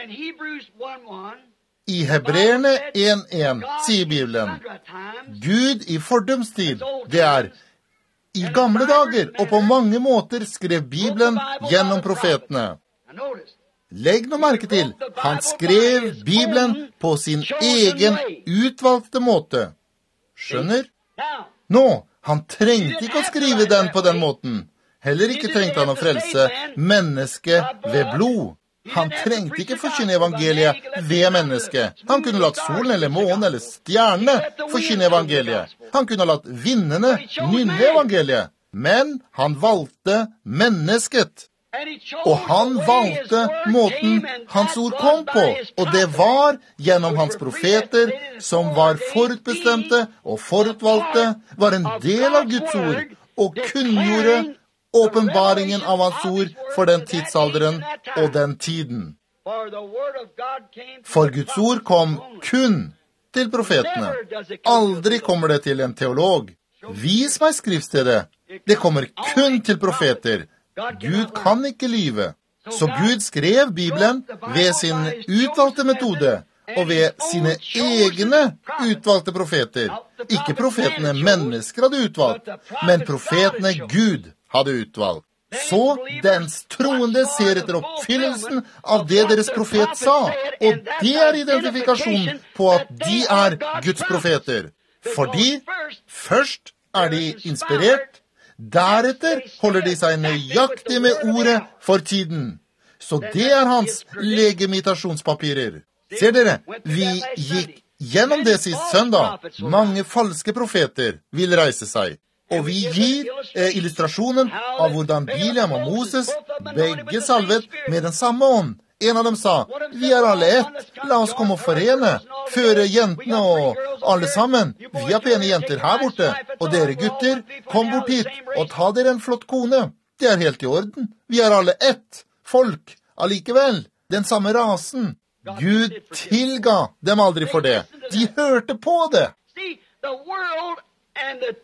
I Hebreerne en en sier Bibelen, Gud i fordumstid, det er i gamle dager, og på mange måter skrev Bibelen gjennom profetene. Legg nå merke til, han skrev Bibelen på sin egen utvalgte måte. Skjønner? Nå, han trengte ikke å skrive den på den måten. Heller ikke trengte han å frelse mennesket ved blod. Han trengte ikke forkynne evangeliet ved mennesket. Han kunne latt solen eller månen eller stjernene forkynne evangeliet. Han kunne latt vindene nynne evangeliet. Men han valgte mennesket. Og han valgte måten hans ord kom på. Og det var gjennom hans profeter, som var forutbestemte og forutvalgte, var en del av Guds ord, og kunngjorde åpenbaringen av hans ord for den tidsalderen og den tiden. For Guds ord kom kun til profetene. Aldri kommer det til en teolog. Vis meg skriftstedet. Det kommer kun til profeter. Gud kan ikke lyve. Så Gud skrev Bibelen ved sin utvalgte metode, og ved sine egne utvalgte profeter. Ikke profetene mennesker hadde utvalgt, men profetene Gud hadde utvalgt. Så dens troende ser etter oppfyllelsen av det deres profet sa, og det er identifikasjon på at de er Guds profeter. Fordi først er de inspirert, deretter holder de seg nøyaktig med ordet for tiden. Så det er hans legimitasjonspapirer. Ser dere, vi gikk gjennom det sist søndag. Mange falske profeter vil reise seg. Og vi gir eh, illustrasjonen av hvordan Biliam og Moses, begge salvet med den samme ånd. En av dem sa, vi er alle ett, la oss komme og forene, føre jentene og alle sammen. Vi er pene jenter her borte, og dere gutter, kom bort hit og ta dere en flott kone. Det er helt i orden. Vi er alle ett folk, allikevel, den samme rasen. Gud tilga dem aldri for det. De hørte på det.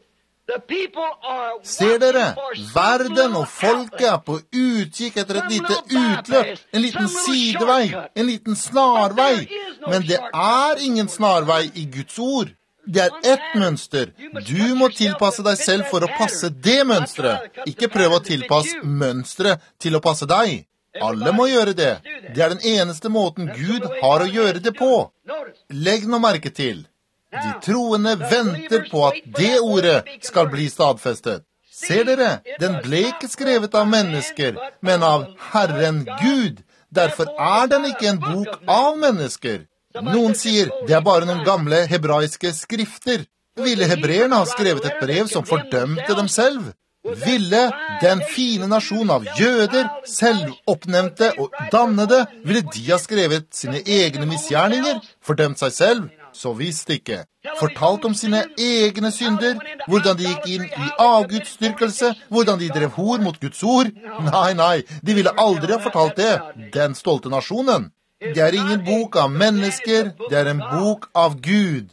Ser dere, verden og folket er på utkikk etter et lite utløp, en liten sidevei, en liten snarvei. Men det er ingen snarvei i Guds ord. Det er ett mønster. Du må tilpasse deg selv for å passe det mønstret. Ikke prøv å tilpasse mønstret til å passe deg. Alle må gjøre det. Det er den eneste måten Gud har å gjøre det på. Legg nå merke til. De troende venter på at det ordet skal bli stadfestet. Ser dere, den ble ikke skrevet av mennesker, men av Herren Gud. Derfor er den ikke en bok av mennesker. Noen sier, det er bare noen gamle hebraiske skrifter. Ville hebreerne ha skrevet et brev som fordømte dem selv? Ville den fine nasjon av jøder, selvoppnevnte og dannede, ville de ha skrevet sine egne misgjerninger, fordømt seg selv? Så visst ikke. Fortalt om sine egne synder, hvordan de gikk inn i avgudsdyrkelse, hvordan de drev hor mot Guds ord. Nei, nei, de ville aldri ha fortalt det, den stolte nasjonen. Det er ingen bok av mennesker, det er en bok av Gud.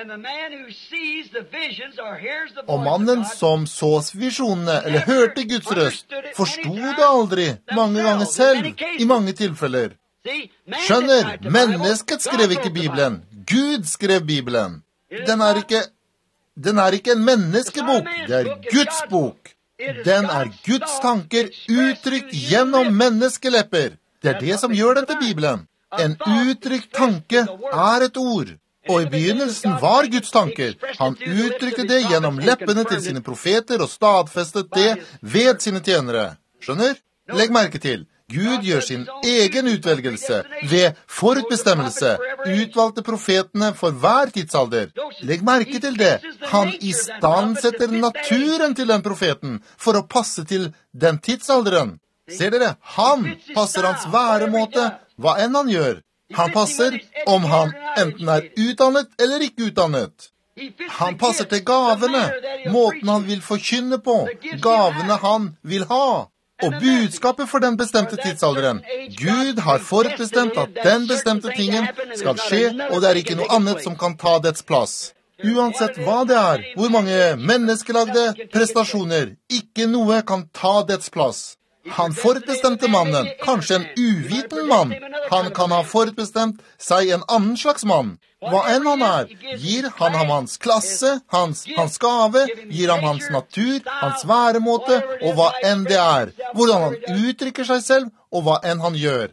Og mannen som så visjonene, eller hørte Guds røst, forstod det aldri, mange ganger selv, i mange tilfeller. Skjønner, mennesket skrev ikke Bibelen, Gud skrev Bibelen. Den er ikke, den er ikke en menneskebok, det er Guds bok. Den er Guds tanker uttrykt gjennom menneskelepper. Det er det som gjør den til Bibelen. En uttrykt tanke er et ord. Og i begynnelsen var Guds tanker. Han uttrykte det gjennom leppene til sine profeter og stadfestet det ved sine tjenere. Skjønner? Legg merke til. Gud gjør sin egen utvelgelse ved forutbestemmelse, utvalgte profetene for hver tidsalder. Legg merke til det. Han istandsetter naturen til den profeten for å passe til den tidsalderen. Ser dere? Han passer hans væremåte, hva enn han gjør. Han passer om han enten er utdannet eller ikke utdannet. Han passer til gavene, måten han vil forkynne på, gavene han vil ha. Og budskapet for den bestemte tidsalderen. Gud har forutbestemt at den bestemte tingen skal skje, og det er ikke noe annet som kan ta dets plass. Uansett hva det er, hvor mange menneskelagde prestasjoner, ikke noe kan ta dets plass. Han forutbestemte mannen, kanskje en uviten mann. Han kan ha forutbestemt seg en annen slags mann. Hva enn han er, gir han ham hans klasse, hans, hans gave, gir ham hans natur, hans væremåte, og hva enn det er. Hvordan han uttrykker seg selv, og hva enn han gjør.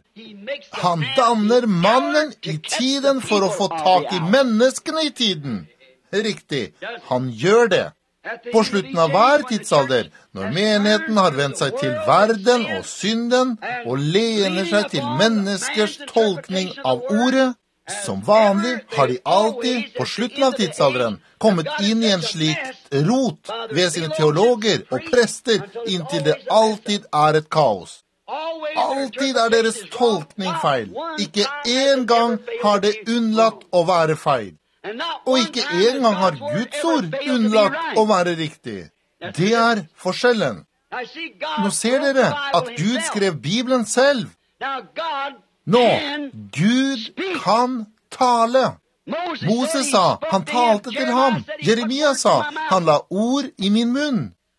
Han danner mannen i tiden for å få tak i menneskene i tiden. Riktig, han gjør det. På slutten av hver tidsalder, når menigheten har vendt seg til verden og synden, og lener seg til menneskers tolkning av ordet, som vanlig har de alltid, på slutten av tidsalderen, kommet inn i en slik rot ved sine teologer og prester, inntil det alltid er et kaos. Alltid er deres tolkning feil. Ikke en gang har det unnlatt å være feil. Og ikke en gang har Guds ord unnlatt å være riktig. Det er forskjellen. Nå ser dere at Gud skrev Bibelen selv. Nå, Gud kan tale. Moses sa, han talte til ham. Jeremia sa, han la ord i min munn.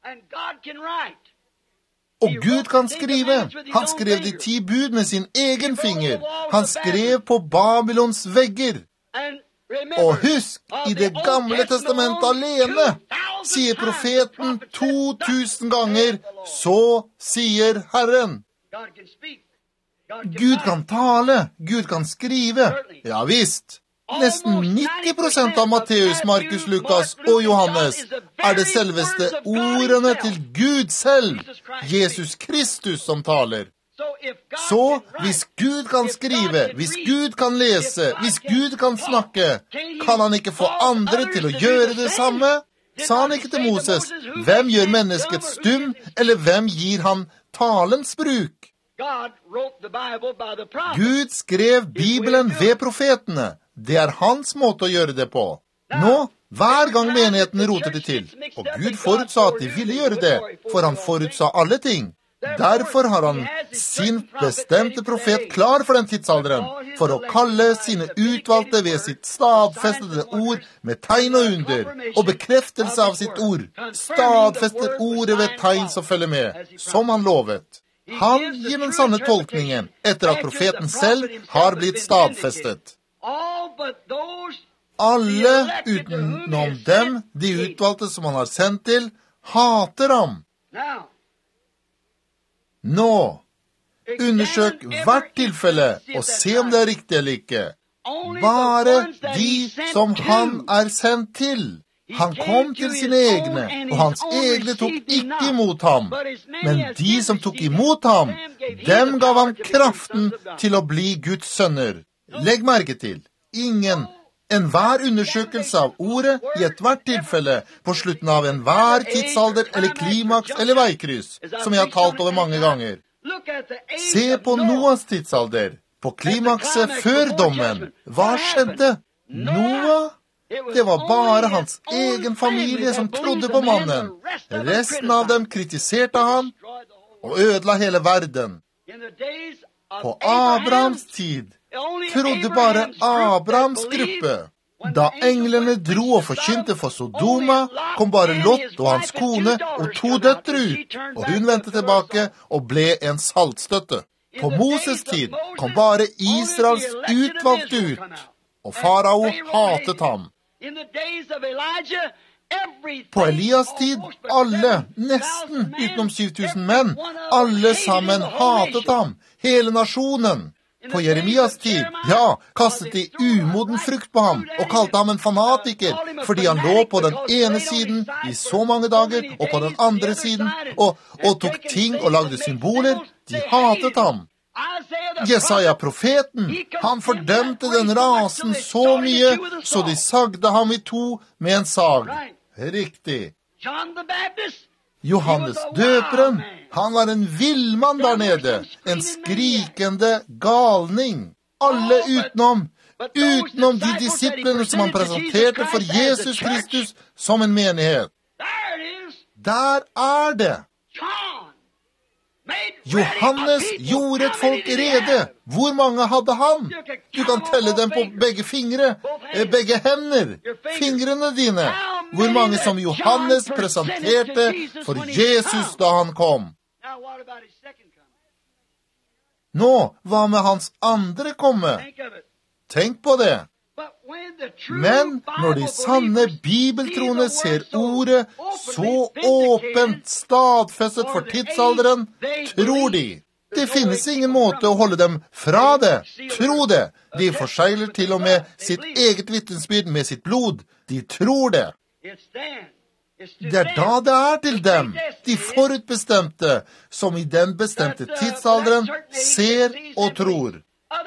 Og Gud kan skrive. Han skrev de ti bud med sin egen finger. Han skrev på Babylons vegger. Og husk, i det gamle testamentet alene, sier profeten to tusen ganger, så sier Herren. Gud kan tale, Gud kan skrive. Ja visst. Nesten nitti prosent av Matteus, Markus, Lukas og Johannes er det selveste ordene til Gud selv, Jesus Kristus, som taler. Så hvis Gud kan skrive, hvis Gud kan lese, hvis Gud kan snakke, kan han ikke få andre til å gjøre det samme? Sa han ikke til Moses, hvem gjør mennesket stum, eller hvem gir han talens bruk? Gud skrev Bibelen ved profetene. Det er hans måte å gjøre det på. Nå, hver gang menigheten roter det til, og Gud forutsa at de ville gjøre det, for han forutsa alle ting. Derfor har han sin bestemte profet klar for den tidsalderen, for å kalle sine utvalgte ved sitt stadfestede ord med tegn og under, og bekreftelse av sitt ord. Stadfester ordet ved tegn som følger med, som han lovet. Han gir den sanne tolkningen etter at profeten selv har blitt stadfestet. Alle utenom dem, de utvalgte som han har sendt til, hater ham. Nå, undersøk hvert tilfelle og se om det er riktig eller ikke. Bare de som han er sendt til. Han kom til sine egne, og hans egne tok ikke imot ham. Men de som tok imot ham, dem gav ham kraften til å bli Guds sønner. Legg merke til, ingen, enhver undersøkelse av ordet i et hvert tilfelle på slutten av enhver tidsalder eller klimaks eller veikryss, som jeg har talt over mange ganger. Se på Noas tidsalder, på klimakset før dommen. Hva skjedde? Noah? Det var bare hans egen familie som trodde på mannen. Resten av dem kritiserte ham og ødela hele verden. På Abrahams tid trodde bare Abrahams gruppe. Da englene dro og forkynte for Sodoma, kom bare Lot og hans kone og to døtre ut, og hun vendte tilbake og ble en saltstøtte. På Moses tid kom bare Israels utvalgte ut, og farao hatet ham. På Elias tid, alle, nesten utenom syv tusen menn, alle sammen hatet ham, hele nasjonen. På Jeremias tid, ja, kastet de umoden frukt på ham og kalte ham en fanatiker, fordi han lå på den ene siden i så mange dager, og på den andre siden, og, og tok ting og lagde symboler. De hatet ham. Jesaja profeten, han fordømte den rasen så mye, så de sagde ham i to med en sag. Riktig. Johannes døperen, han var en villmann der nede, en skrikende galning. Alle utenom, utenom de disiplene som han presenterte for Jesus Kristus som en menighet. Der er det. Johannes gjorde et folk rede. Hvor mange hadde han? Du kan telle dem på begge fingre, begge hender, fingrene dine. Hvor mange som Johannes presenterte for Jesus da han kom. Nå, hva med hans andre komme? Tenk på det. Men når de sanne bibeltroende ser ordet så åpent stadfestet for tidsalderen, tror de. Det finnes ingen måte å holde dem fra det. Tro det. De forsegler til og med sitt eget vitnesbyrd med sitt blod. De tror det. Det er da det er til dem, de forutbestemte, som i den bestemte tidsalderen ser og tror.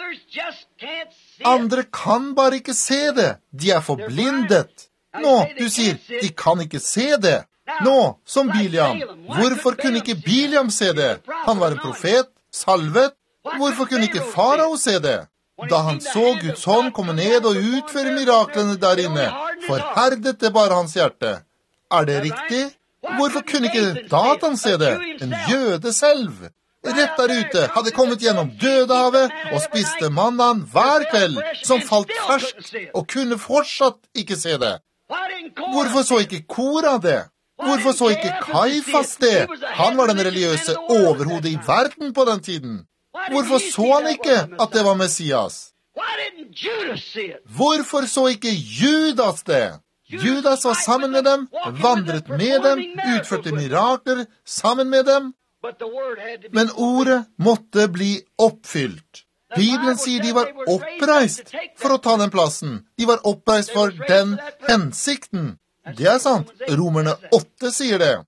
Andre kan bare ikke se det. De er forblindet. Nå, du sier, de kan ikke se det. Nå, som Biliam. Hvorfor kunne ikke Biliam se det? Han var en profet, salvet. Hvorfor kunne ikke farao se det? Da han så Guds hånd komme ned og utføre miraklene der inne, forherdet det bare hans hjerte. Er det riktig? Hvorfor kunne ikke Datan se det? En jøde selv. Rett der ute hadde kommet gjennom Dødehavet og spiste mannaen hver kveld, som falt ferskt og kunne fortsatt ikke se det. Hvorfor så ikke Kora det? Hvorfor så ikke Kaifas det? Han var den religiøse overhodet i verden på den tiden. Hvorfor så han ikke at det var Messias? Hvorfor så ikke Judas det? Judas var sammen med dem, vandret med dem, utførte mirakler sammen med dem. Men ordet måtte bli oppfylt. Bibelen sier de var oppreist for å ta den plassen. De var oppreist for den hensikten. Det er sant. Romerne åtte sier det.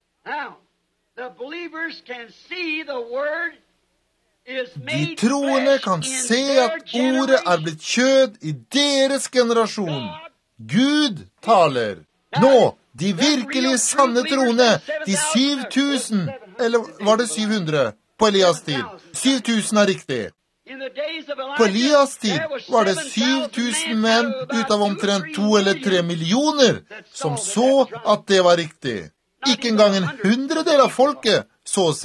De troende kan se at ordet er blitt kjød i deres generasjon. Gud taler. Nå, de virkelig sanne troende, de syv tusen, eller var det syv hundre på Elias tid? syv tusen er riktig. På Elias tid var det syv tusen menn ut av omtrent to eller tre millioner som så at det var riktig. Ikke engang en hundredel av folket, så å si.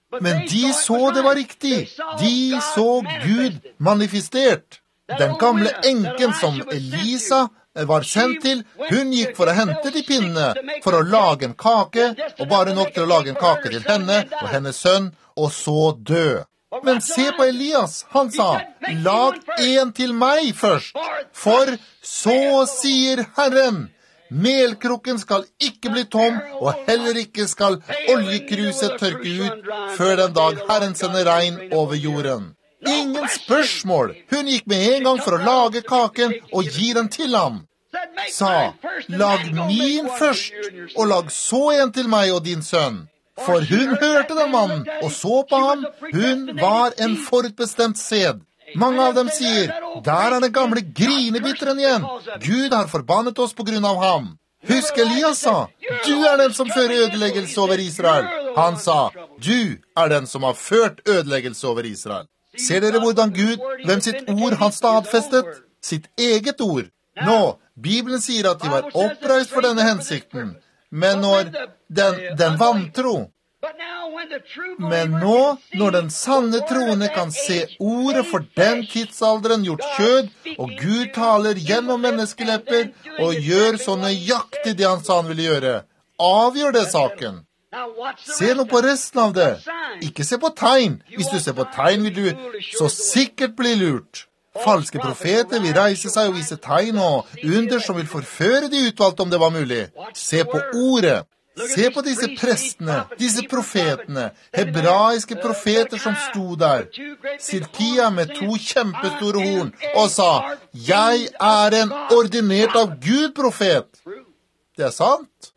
Men de så det var riktig. De så Gud manifestert. Den gamle enken som Elisa var sendt til, hun gikk for å hente de pinnene for å lage en kake, og bare nok til å lage en kake til henne og hennes sønn, og så dø. Men se på Elias, han sa, lag en til meg først, for så sier Herren, melkrukken skal ikke bli tom, og heller ikke skal oljekruset tørke ut, før den dag Herren sender regn over jorden. Ingen spørsmål. Hun gikk med en gang for å lage kaken og gi den til ham. Sa, lag min først, og lag så en til meg og din sønn. For hun hørte den mannen, og så på ham. Hun var en forutbestemt sed. Mange av dem sier, der er den gamle grinebitteren igjen. Gud har forbannet oss på grunn av ham. Husk Elias sa, du er den som fører ødeleggelse over Israel. Han sa, du er den som har ført ødeleggelse over Israel. Ser dere hvordan Gud, hvem sitt ord han stadfestet? Sitt eget ord. Nå, Bibelen sier at de var oppreist for denne hensikten, men når den, den vantro. Men nå, når den sanne troende kan se ordet for den tidsalderen gjort kjød, og Gud taler gjennom menneskelepper, og gjør så nøyaktig det han sa han ville gjøre, avgjør det saken. Se nå på resten av det. Ikke se på tegn. Hvis du ser på tegn, vil du så sikkert bli lurt. Falske profeter vil reise seg og vise tegn og under som vil forføre de utvalgte om det var mulig. Se på ordet. Se på disse prestene, disse profetene, hebraiske profeter som sto der. Silkia med to kjempestore horn og sa, jeg er en ordinert av Gud profet. Det er sant.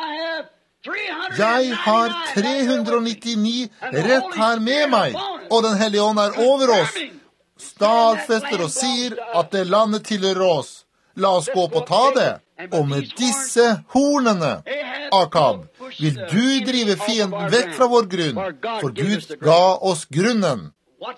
Jeg har tre hundre nittini rett her med meg, og den hellige ånd er over oss. Stadfester og sier at det landet tilhører oss. La oss gå opp og ta det. Og med disse hornene, Akab, vil du drive fienden vekk fra vår grunn, for Gud ga oss grunnen.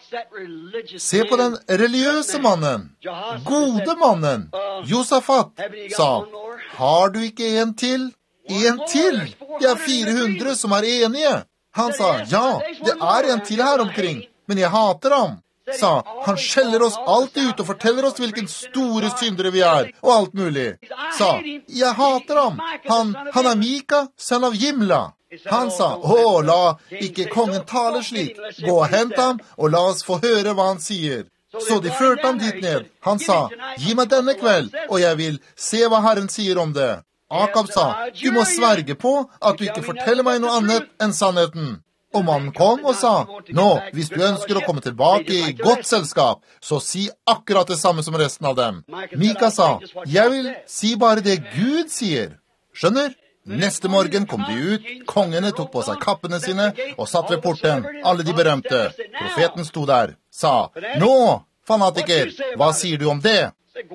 Se på den religiøse mannen, gode mannen. Josafat sa, har du ikke en til? En til? Det er fire hundre som er enige. Han sa, ja, det er en til her omkring, men jeg hater ham. Sa, han skjeller oss alltid ut og forteller oss hvilken store syndere vi er, og alt mulig. Sa, jeg hater ham. Han, han er Mika, sønn av Jimla. Han sa, å, la ikke kongen tale slik. Gå og hent ham, og la oss få høre hva han sier. Så de førte ham dit ned. Han sa, gi meg denne kveld, og jeg vil se hva Herren sier om det. Akab sa, du må sverge på at du ikke forteller meg noe annet enn sannheten. Og mannen kom og sa, nå, hvis du ønsker å komme tilbake i godt selskap, så si akkurat det samme som resten av dem. Mika sa, jeg vil si bare det Gud sier. Skjønner? Neste morgen kom de ut, kongene tok på seg kappene sine og satt ved porten, alle de berømte. Profeten sto der, sa, nå, fanatiker, hva sier du om det?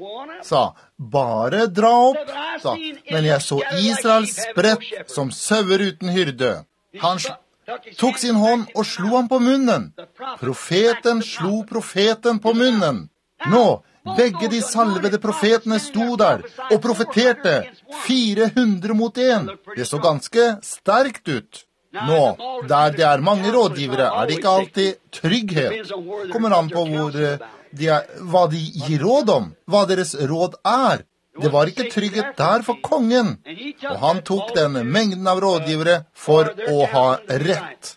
Sa, bare dra opp, sa, men jeg så Israel spredt som sauer uten hyrde. Han tok sin hånd og slo ham på munnen. Profeten slo profeten på munnen. Nå, begge de salvede profetene sto der og profeterte fire hundre mot en. Det så ganske sterkt ut. Nå, der det er mange rådgivere, er det ikke alltid trygghet. Kommer an på hvor de er, hva de gir råd om, hva deres råd er. Det var ikke trygghet der for kongen, og han tok denne mengden av rådgivere for å ha rett.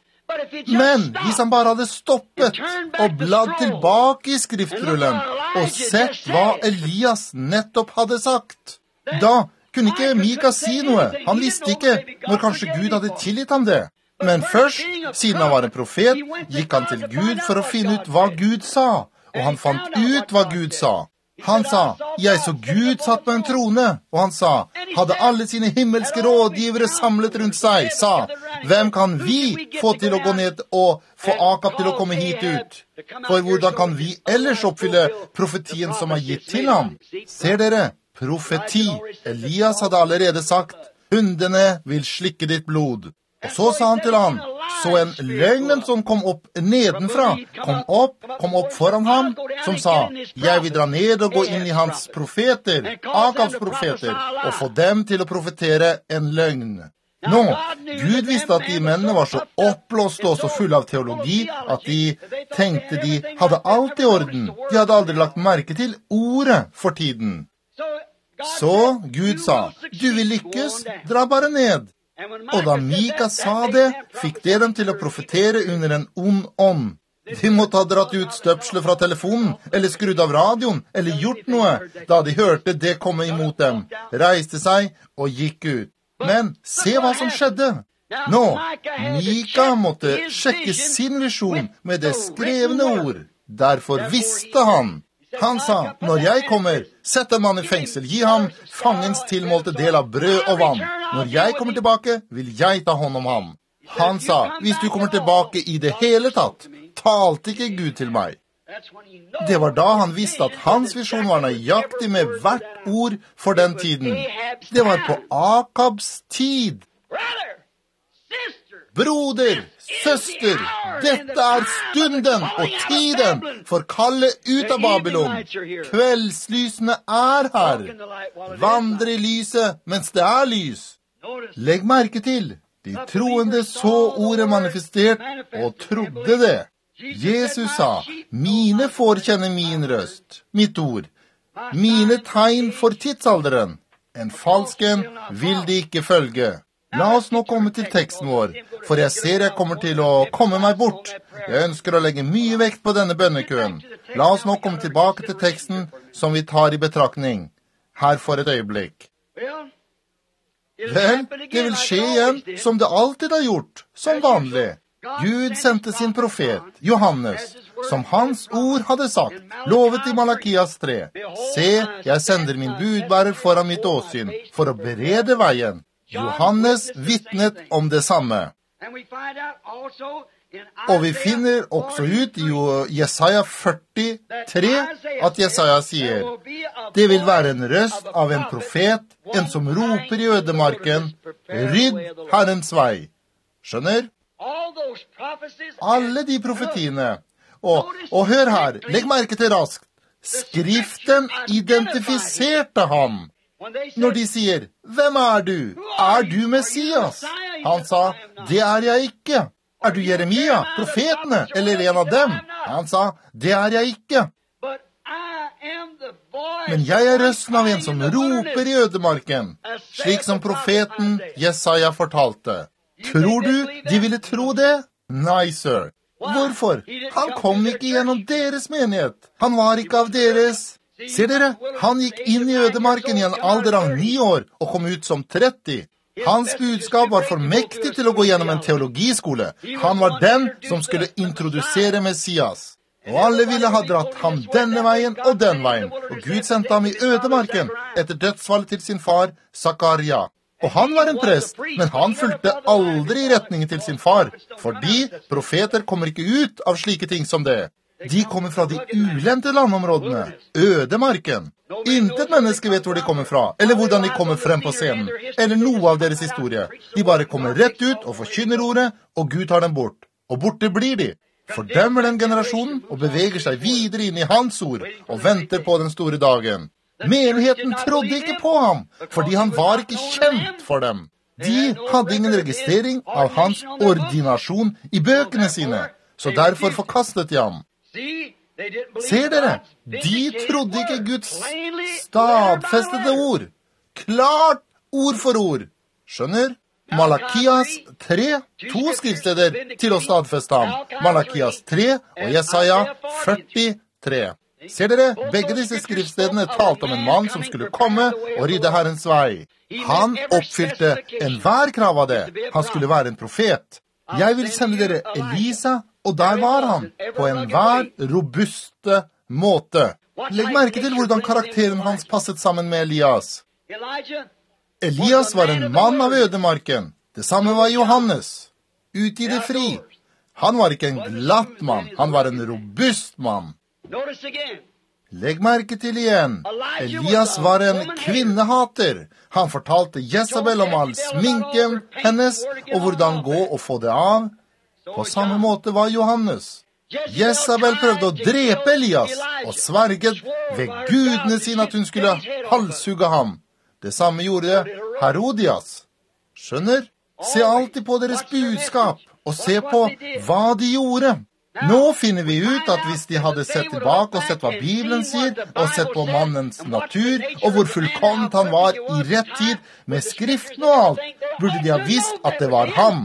Men hvis han bare hadde stoppet og bladd tilbake i skriftrullen og sett hva Elias nettopp hadde sagt, da kunne ikke Mika si noe. Han visste ikke når kanskje Gud hadde tilgitt ham det. Men først, siden han var en profet, gikk han til Gud for å finne ut hva Gud sa, og han fant ut hva Gud sa. Han sa, jeg så Gud satt på en trone, og han sa, hadde alle sine himmelske rådgivere samlet rundt seg, sa, hvem kan vi få til å gå ned og få Akab til å komme hit ut? For hvordan kan vi ellers oppfylle profetien som er gitt til ham? Ser dere, profeti. Elias hadde allerede sagt, hundene vil slikke ditt blod. Og så sa han til han, så en løgnen som kom opp nedenfra, kom opp, kom opp foran ham, som sa, jeg vil dra ned og gå inn i hans profeter, Akabs profeter, og få dem til å profetere en løgn. Nå, Gud visste at de mennene var så oppblåste og så fulle av teologi at de tenkte de hadde alt i orden. De hadde aldri lagt merke til ordet for tiden. Så Gud sa, du vil lykkes, dra bare ned. Og da Mika sa det, fikk det dem til å profetere under en ond ånd. De måtte ha dratt ut støpslet fra telefonen, eller skrudd av radioen, eller gjort noe, da de hørte det komme imot dem, reiste seg og gikk ut. Men se hva som skjedde. Nå, Mika måtte sjekke sin visjon med det skrevne ord. Derfor visste han. Han sa, når jeg kommer, sett en mann i fengsel, gi ham fangens tilmålte del av brød og vann. Når jeg kommer tilbake, vil jeg ta hånd om ham. Han sa, hvis du kommer tilbake i det hele tatt, talte ikke Gud til meg. Det var da han visste at hans visjon var nøyaktig med hvert ord for den tiden. Det var på Akabs tid. Broder, søster, dette er stunden og tiden for kallet ut av Babylon. Kveldslysene er her. Vandre i lyset mens det er lys. Legg merke til, de troende så ordet manifestert og trodde det. Jesus sa, mine får kjenne min røst, mitt ord, mine tegn for tidsalderen. En falsken vil de ikke følge. La oss nå komme til teksten vår, for jeg ser jeg kommer til å komme meg bort. Jeg ønsker å legge mye vekt på denne bønnekøen. La oss nå komme tilbake til teksten som vi tar i betraktning. Her for et øyeblikk. Vel, det vil skje igjen som det alltid har gjort, som vanlig. Gud sendte sin profet, Johannes, som hans ord hadde sagt, lovet i Malakias tre. Se, jeg sender min budbærer foran mitt åsyn, for å berede veien. Johannes vittnet om det samme. Og vi finner også ut i Jesaja førtitre at Jesaja sier, det vil være en røst av en profet, en som roper i ødemarken, rydd Herrens vei. Skjønner? Alle de profetiene. Og, og hør her, legg merke til raskt. Skriften identifiserte ham. Når de sier, hvem er du? Er du Messias? Han sa, det er jeg ikke. Er du Jeremia, profetene, eller en av dem? Han sa, det er jeg ikke. Men jeg er røsten av en som roper i ødemarken, slik som profeten Jesaja fortalte. Tror du de ville tro det? Nei, sir. Hvorfor? Han kom ikke gjennom deres menighet. Han var ikke av deres. Ser dere, han gikk inn i ødemarken i en alder av ni år og kom ut som tretti. Hans budskap var for mektig til å gå gjennom en teologiskole. Han var den som skulle introdusere Messias. Og alle ville ha dratt ham denne veien og den veien. Og Gud sendte ham i ødemarken etter dødsfallet til sin far, Zakaria. Og han var en prest, men han fulgte aldri i retningen til sin far, fordi profeter kommer ikke ut av slike ting som det. De kommer fra de ulendte landområdene, ødemarken. Intet menneske vet hvor de kommer fra, eller hvordan de kommer frem på scenen, eller noe av deres historie. De bare kommer rett ut og forkynner ordet, og Gud tar dem bort. Og borte blir de. Fordømmer den generasjonen og beveger seg videre inn i hans ord, og venter på den store dagen. Menigheten trodde ikke på ham, fordi han var ikke kjent for dem. De hadde ingen registrering av hans ordinasjon i bøkene sine, så derfor forkastet de ham. Ser dere, de trodde ikke Guds stadfestede ord. Klart ord for ord. Skjønner? Malakias tre, to skriftsteder til å stadfeste ham. Malakias tre og Jesaja førtitre. Ser dere, begge disse skriftstedene talte om en mann som skulle komme og rydde Herrens vei. Han oppfylte enhver krav av det. Han skulle være en profet. Jeg vil sende dere Elisa, og der var han, på enhver robuste måte. Legg merke til hvordan karakteren hans passet sammen med Elias. Elias var en mann av ødemarken. Det samme var Johannes. Ut i det fri. Han var ikke en glatt mann, han var en robust mann. Legg merke til igjen. Elias var en kvinnehater. Han fortalte Jezabel om all sminken hennes, og hvordan gå og få det av. På samme måte var Johannes. Jezabel prøvde å drepe Elias, og sverget ved gudene sine at hun skulle halshugge ham. Det samme gjorde Herodias. Skjønner? Se alltid på deres budskap, Og se på hva de gjorde. Nå finner vi ut at hvis de hadde sett tilbake og sett hva Bibelen sier, og sett på mannens natur, og hvor fullkomment han var i rett tid, med skriften og alt, burde de ha visst at det var ham.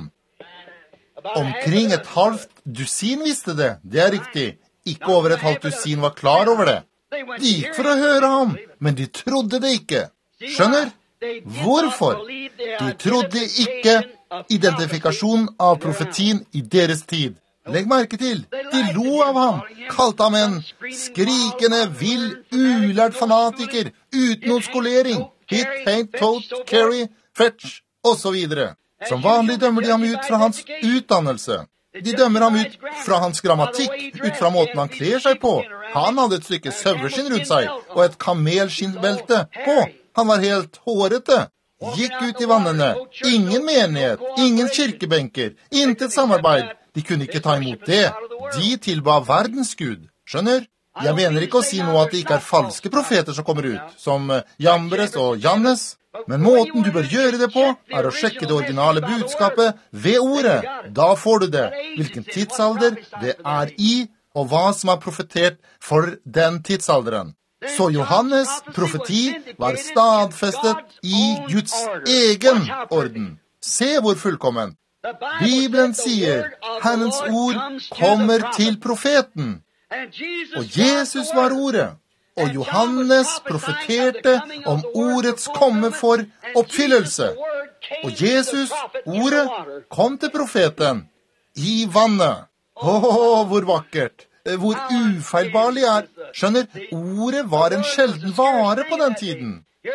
Omkring et halvt dusin visste det, det er riktig. Ikke over et halvt dusin var klar over det. De gikk for å høre ham, men de trodde det ikke. Skjønner? Hvorfor? De trodde ikke identifikasjon av profetien i deres tid. Legg merke til, de lo av ham, kalte ham en skrikende, vill, ulært fanatiker, uten noen skolering, hit, paint, tote, carry, fetch, og så videre. Som vanlig dømmer de ham ut fra hans utdannelse. De dømmer ham ut fra hans grammatikk, ut fra måten han kler seg på. Han hadde et stykke saueskinn rundt seg, og et kamelskinnbelte på. Han var helt hårete. Gikk ut i vannene. Ingen menighet, ingen kirkebenker, intet samarbeid. De kunne ikke ta imot det. De tilba verdens Gud. Skjønner? Jeg mener ikke å si noe at det ikke er falske profeter som kommer ut, som Jambres og Jannes. Men måten du bør gjøre det på, er å sjekke det originale budskapet ved ordet. Da får du det. Hvilken tidsalder det er i, og hva som er profetert for den tidsalderen. Så Johannes' profeti var stadfestet i Guds egen orden. Se hvor fullkommen. Bibelen sier, Herrens ord kommer til profeten. Og Jesus var ordet. Og Johannes profeterte om ordets komme for oppfyllelse. Og Jesus, ordet, kom til profeten i vannet. Åh, hvor vakkert. Hvor ufeilbarlig er. Skjønner, ordet var en sjelden vare på den tiden.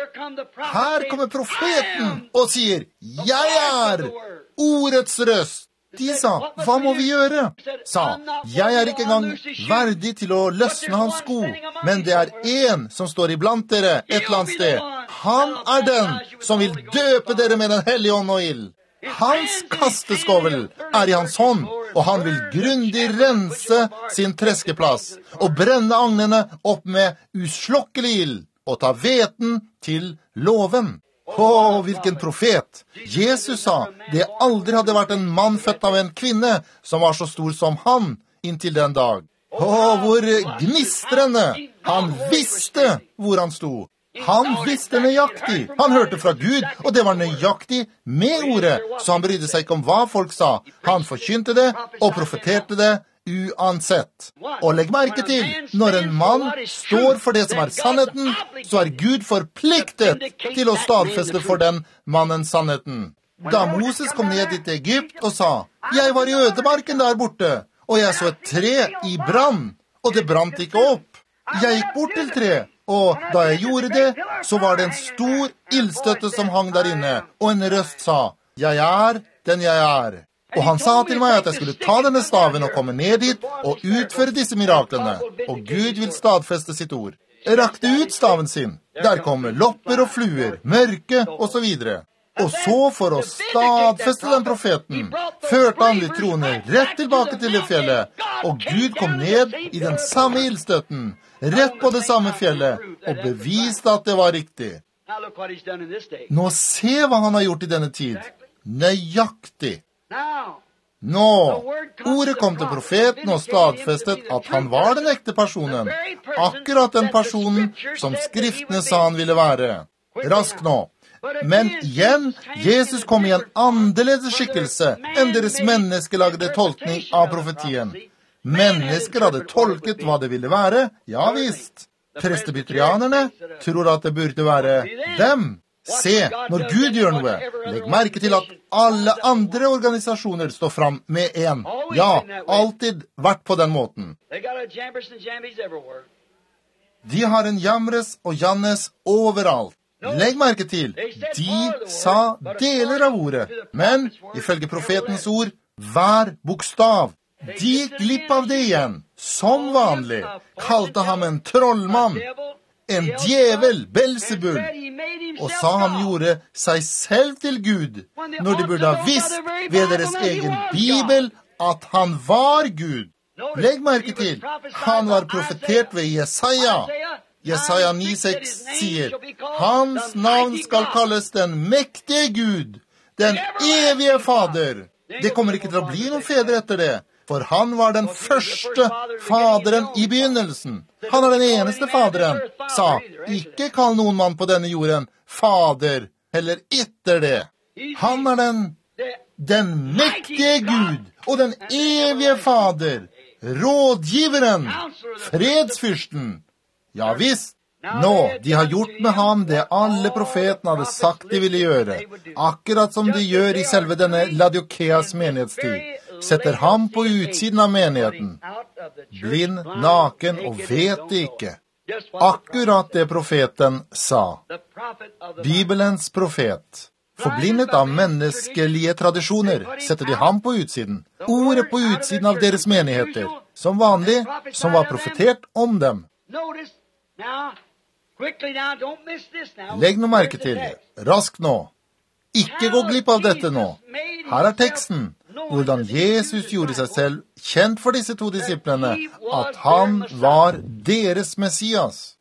Her kommer profeten og sier, jeg er ordets røst. De sa, hva må vi gjøre? Sa, jeg er ikke engang verdig til å løsne hans sko, men det er en som står iblant dere et eller annet sted. Han er den som vil døpe dere med den hellige ånd og ild. Hans kasteskovel er i hans hånd, og han vil grundig rense sin treskeplass og brenne agnene opp med uslokkelig ild og ta hveten til låven. Åh, hvilken profet! Jesus sa, det aldri hadde vært en mann født av en kvinne som var så stor som han inntil den dag. Åh, hvor gnistrende! Han visste hvor han sto. Han visste nøyaktig. Han hørte fra Gud, og det var nøyaktig med ordet, så han brydde seg ikke om hva folk sa. Han forkynte det og profeterte det uansett. Og legg merke til, når en mann står for det som er sannheten, så er Gud forpliktet til å stadfeste for den mannen sannheten. Da Moses kom ned til Egypt og sa, jeg var i ødemarken der borte, og jeg så et tre i brann, og det brant ikke opp. Jeg gikk bort til tre, og da jeg gjorde det, så var det en stor ildstøtte som hang der inne, og en røst sa, jeg er den jeg er. Og han sa til meg at jeg skulle ta denne staven og komme ned dit og utføre disse miraklene. Og Gud vil stadfeste sitt ord. Jeg rakte ut staven sin. Der kommer lopper og fluer, mørke og så videre. Og så for å stadfeste den profeten, førte han de troende rett tilbake til det fjellet. Og Gud kom ned i den samme ildstøtten, rett på det samme fjellet, og beviste at det var riktig. Nå se hva han har gjort i denne tid. Nøyaktig. Nå, ordet kom til profeten og stadfestet at han var den ekte personen, akkurat den personen som skriftene sa han ville være. Rask nå. Men igjen, Jesus kom i en annerledes skikkelse enn deres menneskelagde tolkning av profetien. Mennesker hadde tolket hva det ville være, ja visst. Presbyterianerne tror at det burde være dem. Se, når Gud gjør noe, legg merke til at alle andre organisasjoner står fram med en. Ja, alltid vært på den måten. De har en Jambres og Jannes overalt. Legg merke til, de sa deler av ordet, men ifølge profetens ord, hver bokstav. De gikk glipp av det igjen, som vanlig, kalte ham en trollmann, en djevel, Belzebul, og sa han gjorde seg selv til Gud, når de burde ha visst ved deres egen Bibel at han var Gud. Legg merke til, han var profetert ved Jesaja. Jesaja ni seks sier, hans navn skal kalles den mektige Gud, den evige Fader. Det kommer ikke til å bli noen fedre etter det, for han var den første faderen i begynnelsen. Han er den eneste faderen, sa, ikke kall noen mann på denne jorden fader, heller etter det. Han er den, den mektige Gud, og den evige fader, rådgiveren, fredsfyrsten. Ja visst. Nå, de har gjort med ham det alle profetene hadde sagt de ville gjøre, akkurat som de gjør i selve denne Laodikeas menighetstid. Setter ham på utsiden av menigheten, blind, naken og vet det ikke. Akkurat det profeten sa. Bibelens profet. Forblindet av menneskelige tradisjoner, setter de ham på utsiden. Ordet på utsiden av deres menigheter, som vanlig, som var profetert om dem. Legg noe merke til det. Raskt nå. Ikke gå glipp av dette nå. Her er teksten. Hvordan Jesus gjorde seg selv kjent for disse to disiplene, at han var deres Messias.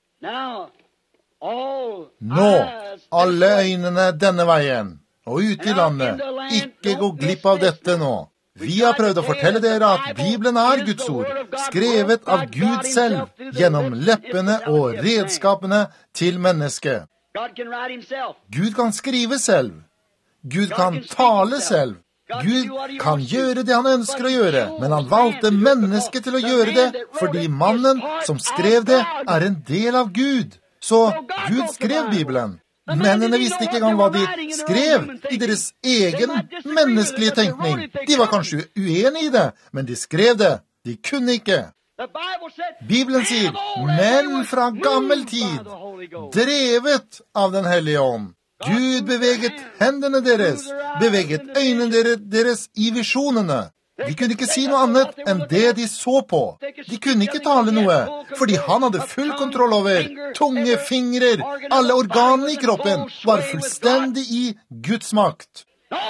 Nå, alle øynene denne veien, og ute i landet, ikke gå glipp av dette nå. Vi har prøvd å fortelle dere at Bibelen er Guds ord, skrevet av Gud selv, gjennom leppene og redskapene til mennesket. Gud kan skrive selv. Gud kan tale selv. Gud kan gjøre det han ønsker å gjøre, men han valgte mennesket til å gjøre det, fordi mannen som skrev det er en del av Gud. Så Gud skrev Bibelen. Mennene visste ikke engang hva de skrev i deres egen menneskelige tenkning. De var kanskje uenige i det, men de skrev det. De kunne ikke. Bibelen sier, men fra gammel tid, drevet av den hellige ånd. Gud beveget hendene deres, beveget øynene deres i visjonene. De kunne ikke si noe annet enn det de så på. De kunne ikke tale noe, fordi han hadde full kontroll over tunge, fingrer, alle organene i kroppen var fullstendig i Guds makt.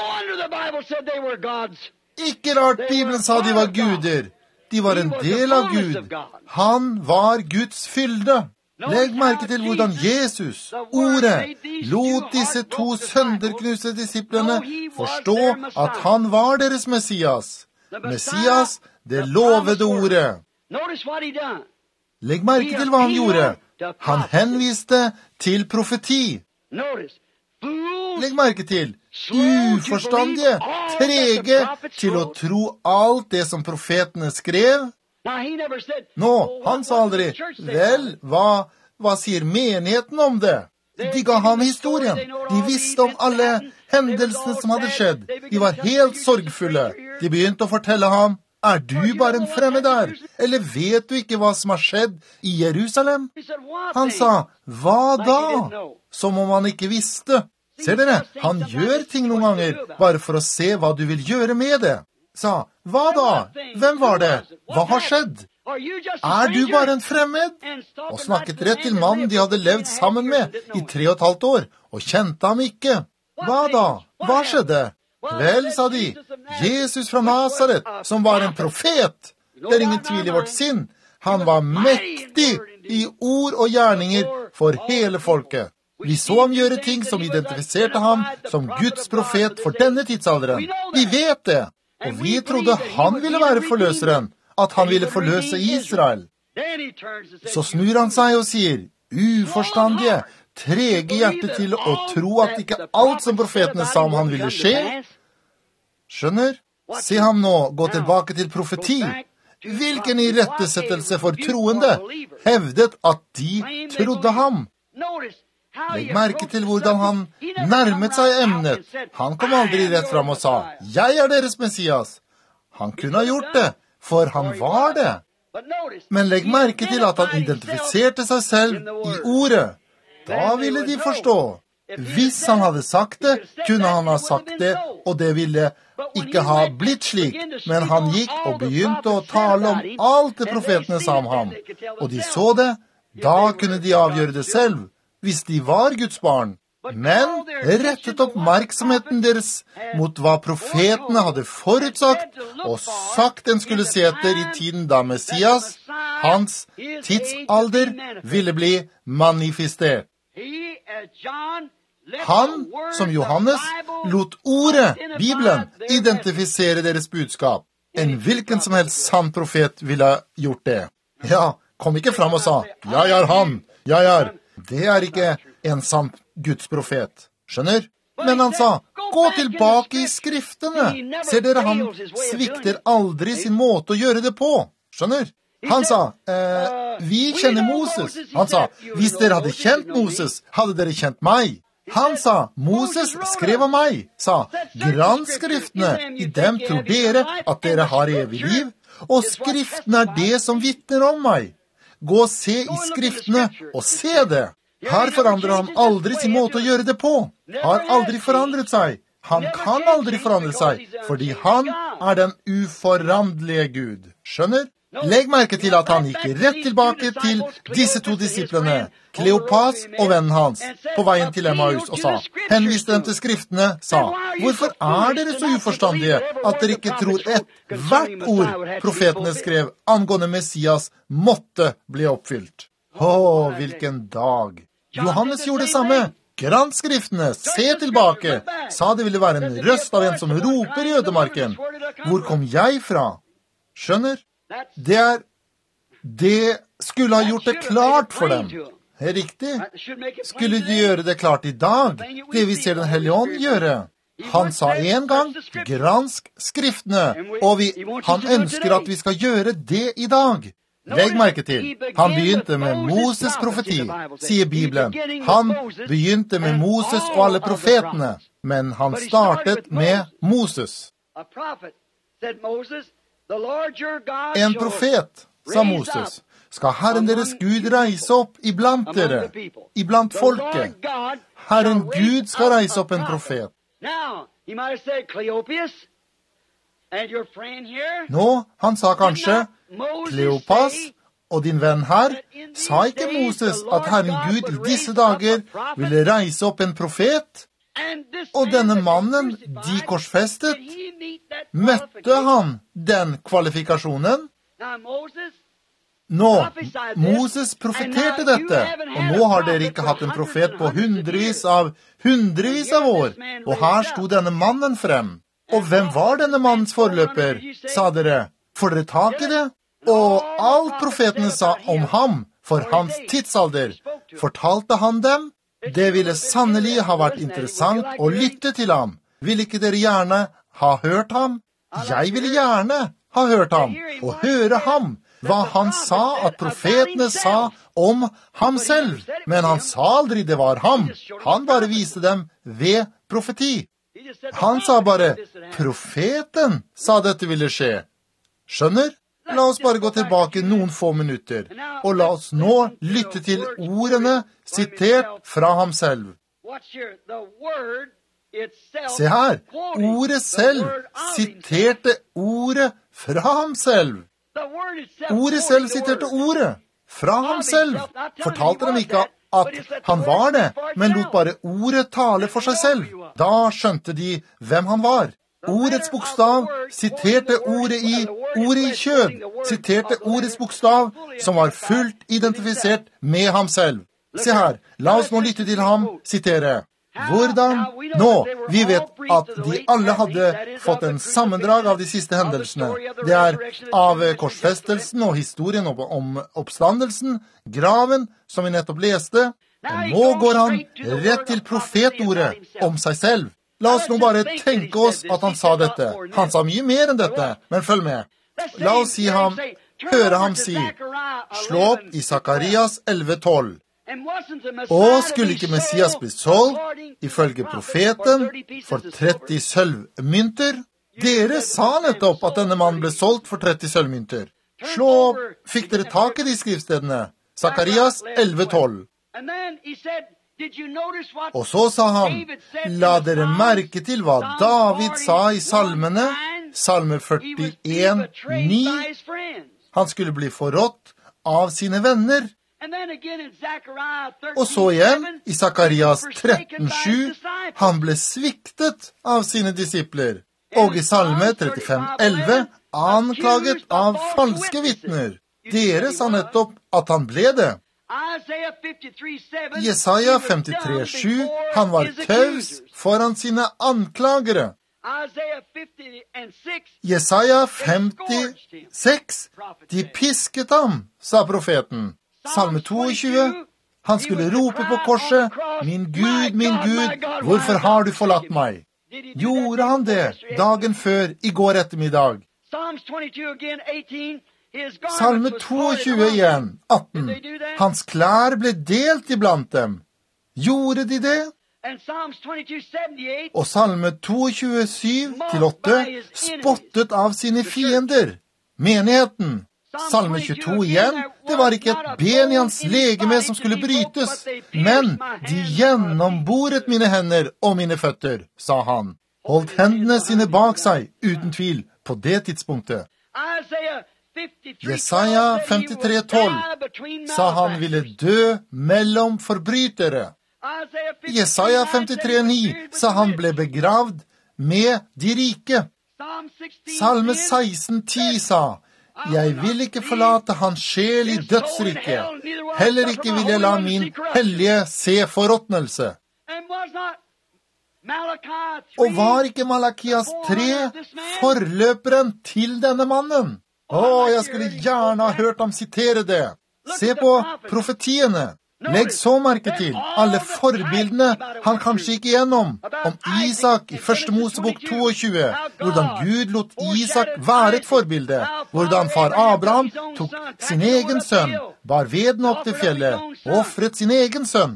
Ikke rart Bibelen sa de var guder. De var en del av Gud. Han var Guds fylde. Legg merke til hvordan Jesus, ordet, lot disse to sønderknuste disiplene forstå at han var deres Messias. Messias, det lovede ordet. Legg merke til hva han gjorde. Han henviste til profeti. Legg merke til uforstandige, trege til å tro alt det som profetene skrev. Nå, han sa aldri, vel, hva, hva sier menigheten om det? De ga ham historien. De visste om alle hendelsene som hadde skjedd. De var helt sorgfulle. De begynte å fortelle ham, er du bare en fremmed der? Eller vet du ikke hva som har skjedd i Jerusalem? Han sa, hva da? Som om han ikke visste. Ser dere, han gjør ting noen ganger, bare for å se hva du vil gjøre med det. Sa, hva da? Hvem var det? Hva har skjedd? Er du bare en fremmed? Og snakket rett til mannen de hadde levd sammen med i tre og et halvt år, og kjente ham ikke. Hva da? Hva skjedde? Vel, sa de, Jesus fra Nazaret, som var en profet. Det er ingen tvil i vårt sinn. Han var mektig i ord og gjerninger for hele folket. Vi så ham gjøre ting som identifiserte ham som Guds profet for denne tidsalderen. Vi vet det. Og vi trodde han ville være forløseren, at han ville forløse Israel. Så snur han seg og sier, uforstandige, trege hjertet til å tro at ikke alt som profetene sa om han ville skje. Skjønner? Se ham nå gå tilbake til profeti. Hvilken irettesettelse for troende hevdet at de trodde ham. Legg merke til hvordan han nærmet seg emnet. Han kom aldri rett fram og sa, jeg er deres Messias. Han kunne ha gjort det, for han var det. Men legg merke til at han identifiserte seg selv i ordet. Da ville de forstå. Hvis han hadde sagt det, kunne han ha sagt det, og det ville ikke ha blitt slik. Men han gikk og begynte å tale om alt det profetene sa om ham. Og de så det, da kunne de avgjøre det selv, hvis de var Guds barn. Men rettet oppmerksomheten deres mot hva profetene hadde forutsagt og sagt den skulle se etter i tiden da Messias, hans tidsalder, ville bli manifestert. Han, som Johannes, lot ordet, Bibelen, identifisere deres budskap. En hvilken som helst sann profet ville ha gjort det. Ja, kom ikke fram og sa, jeg er han, jeg er. Det er ikke en sann Guds profet. Skjønner? Men han sa, gå tilbake i skriftene. Ser dere, han svikter aldri sin måte å gjøre det på. Skjønner? Han sa, eh, vi kjenner Moses. Han sa, hvis dere hadde kjent Moses, hadde dere kjent meg. Han sa, Moses skrev om meg, sa, gransk skriftene, i dem tror dere at dere har evig liv, og skriftene er det som vitner om meg. Gå og se i skriftene, og se det. Her forandrer han aldri sin måte å gjøre det på. Har aldri forandret seg. Han kan aldri forandre seg, fordi han er den uforanderlige Gud. Skjønner? Legg merke til at han gikk rett tilbake til disse to disiplene, Kleopas og vennen hans, på veien til Emmaus, og sa, henviste dem til skriftene, sa, hvorfor er dere så uforstandige at dere ikke tror ett, hvert ord profetene skrev angående Messias måtte bli oppfylt? Å, hvilken dag! Johannes gjorde det samme. Gransk skriftene, se tilbake, sa det ville være en røst av en som roper i ødemarken. Hvor kom jeg fra? Skjønner? Det er, det skulle ha gjort det klart for dem. Riktig. Skulle de gjøre det klart i dag, det vi ser den Hellige Ånd gjøre. Han sa en gang, gransk skriftene, og vi, han ønsker at vi skal gjøre det i dag. Legg merke til, han begynte med Moses profeti, sier Bibelen. Han begynte med Moses og alle profetene, men han startet med Moses. En profet, sa Moses, skal Herren deres Gud reise opp iblant dere, iblant folket. Herren Gud skal reise opp en profet. Nå, han sa kanskje, Kleopas og din venn her, sa ikke Moses at Herren Gud i disse dager ville reise opp en profet? Og denne mannen de korsfestet, møtte han den kvalifikasjonen? Nå, Moses profeterte dette, og nå har dere ikke hatt en profet på hundrevis av, hundrevis av år, og her sto denne mannen frem. Og hvem var denne mannens forløper, sa dere? Får dere tak i det? Og alt profetene sa om ham, for hans tidsalder, fortalte han dem? Det ville sannelig ha vært interessant å lytte til ham. Vil ikke dere gjerne ha hørt ham? Jeg ville gjerne ha hørt ham, og høre ham, hva han sa at profetene sa om ham selv. Men han sa aldri det var ham. Han bare viste dem ved profeti. Han sa bare, profeten sa dette ville skje. Skjønner? La oss bare gå tilbake noen få minutter, og la oss nå lytte til ordene sitert fra ham selv. Se her, ordet selv siterte ordet fra ham selv. Ordet selv siterte ordet fra ham selv. Fortalte dem ikke at han var det, men lot bare ordet tale for seg selv. Da skjønte de hvem han var. Ordets bokstav siterte ordet i, ordet i kjød, siterte ordets bokstav som var fullt identifisert med ham selv. Se her, la oss nå lytte til ham sitere. Hvordan? Nå, vi vet at de alle hadde fått en sammendrag av de siste hendelsene. Det er av korsfestelsen og historien om oppstandelsen, graven, som vi nettopp leste. Og nå går han rett til profetordet om seg selv. La oss nå bare tenke oss at han sa dette. Han sa mye mer enn dette, men følg med. La oss si ham, høre ham si, slå opp i Sakarias elleve tolv. Og skulle ikke Messias bli solgt, ifølge profeten, for tretti sølvmynter? Dere sa nettopp at denne mannen ble solgt for tretti sølvmynter. Slå opp, fikk dere tak i de skriftstedene? Sakarias elleve tolv. Og så sa han, la dere merke til hva David sa i salmene, salme førtien ni. Han skulle bli forrådt av sine venner. Og så igjen, i Sakarias tretten sju, han ble sviktet av sine disipler. Og i salme trettifem elleve, anklaget av falske vittner. Dere sa nettopp at han ble det. Jesaja femtitre sju, han var taus foran sine anklagere. Jesaja femtiseks, de pisket ham, sa profeten. Salme tjueto, han skulle rope på korset, min Gud, min Gud, hvorfor har du forlatt meg? Gjorde han det dagen før, i går ettermiddag? Salme tjueto igjen, atten. Hans klær ble delt iblant dem. Gjorde de det? Og Salme tjueto syv til åtte, spottet av sine fiender, menigheten. Salme tjueto igjen, det var ikke et ben i hans legeme som skulle brytes, men de gjennomboret mine hender og mine føtter, sa han. Holdt hendene sine bak seg, uten tvil, på det tidspunktet. Jesaja femtitre tolv sa han ville dø mellom forbrytere. Jesaja femtitre ni sa han ble begravd med de rike. Salme seksten ti sa, jeg vil ikke forlate hans sjel i dødsriket, heller ikke vil jeg la min hellige se forråtnelse. Og var ikke Malakias tre forløperen til denne mannen? Å, jeg skulle gjerne ha hørt ham sitere det. Se på profetiene. Legg så merke til alle forbildene han kanskje gikk igjennom. Om Isak i første Mosebok tjueto, hvordan Gud lot Isak være et forbilde. Hvordan far Abraham tok sin egen sønn, bar veden opp til fjellet, og offret sin egen sønn.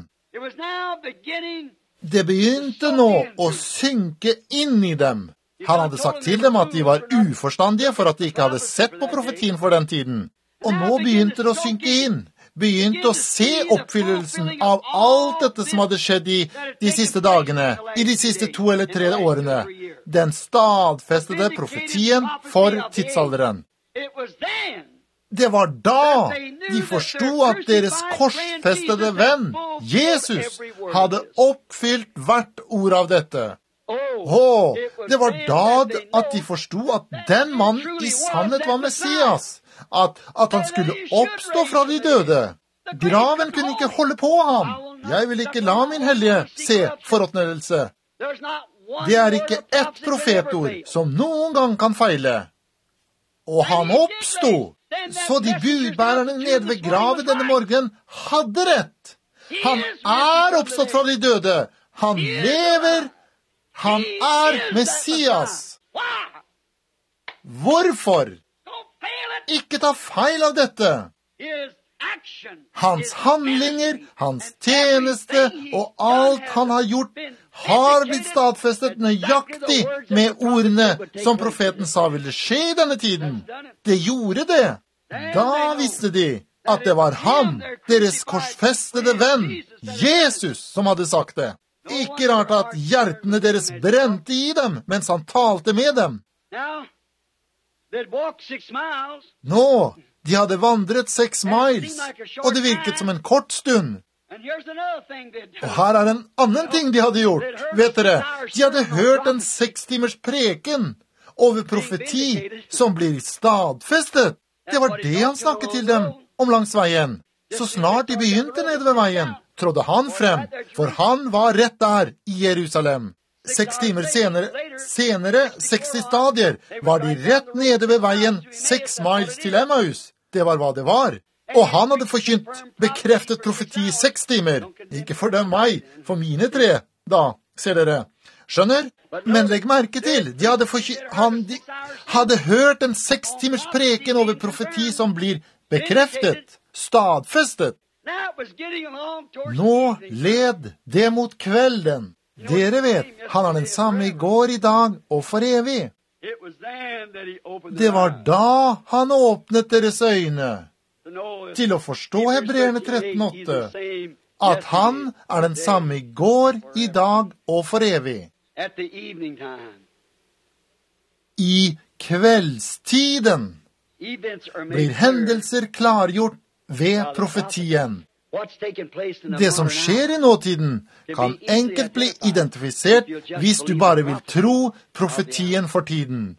Det begynte nå å synke inn i dem. Han hadde sagt til dem at de var uforstandige for at de ikke hadde sett på profetien for den tiden. Og nå begynte det å synke inn. Begynte å se oppfyllelsen av alt dette som hadde skjedd i de siste dagene, i de siste to eller tre årene. Den stadfestede profetien for tidsalderen. Det var da de forstod at deres korsfestede venn, Jesus, hadde oppfylt hvert ord av dette. Åh, det var da at de forstod at den mannen i sannhet var Messias, at, at han skulle oppstå fra de døde. Graven kunne ikke holde på ham. Jeg vil ikke la min hellige se forråtnelse. Det er ikke ett profetord som noen gang kan feile. Og han oppstå, så de budbærerne nede ved graven denne morgenen hadde rett. Han er oppstått fra de døde. Han lever. Han er Messias. Hvorfor? Ikke ta feil av dette. Hans handlinger, hans tjeneste og alt han har gjort, har blitt stadfestet nøyaktig med ordene som profeten sa ville skje i denne tiden. Det gjorde det. Da visste de at det var ham, deres korsfestede venn, Jesus, som hadde sagt det. Ikke rart at hjertene deres brente i dem mens han talte med dem. Nå, de hadde vandret seks miles, og det virket som en kort stund. Og her er en annen ting de hadde gjort, vet dere. De hadde hørt en seks timers preken over profeti som blir stadfestet. Det var det han snakket til dem om langs veien. Så snart de begynte nede ved veien, trådde han frem, for han var rett der i Jerusalem. Seks timer senere, senere, seksti stadier, var de rett nede ved veien, seks miles til Emmaus. Det var hva det var. Og han hadde forkynt bekreftet profeti i seks timer. Ikke for dem meg, for mine tre, da, ser dere. Skjønner? Men legg merke til, de hadde, forky- han, de hadde hørt en seks timers preken over profeti som blir bekreftet, stadfestet. Nå led det mot kvelden. Dere vet, han er den samme i går, i dag og for evig. Det var da han åpnet deres øyne til å forstå Hebreerne tretten åtte, at han er den samme i går, i dag og for evig. I kveldstiden blir hendelser klargjort ved profetien. Det som skjer i nåtiden kan enkelt bli identifisert hvis du bare vil tro profetien for tiden.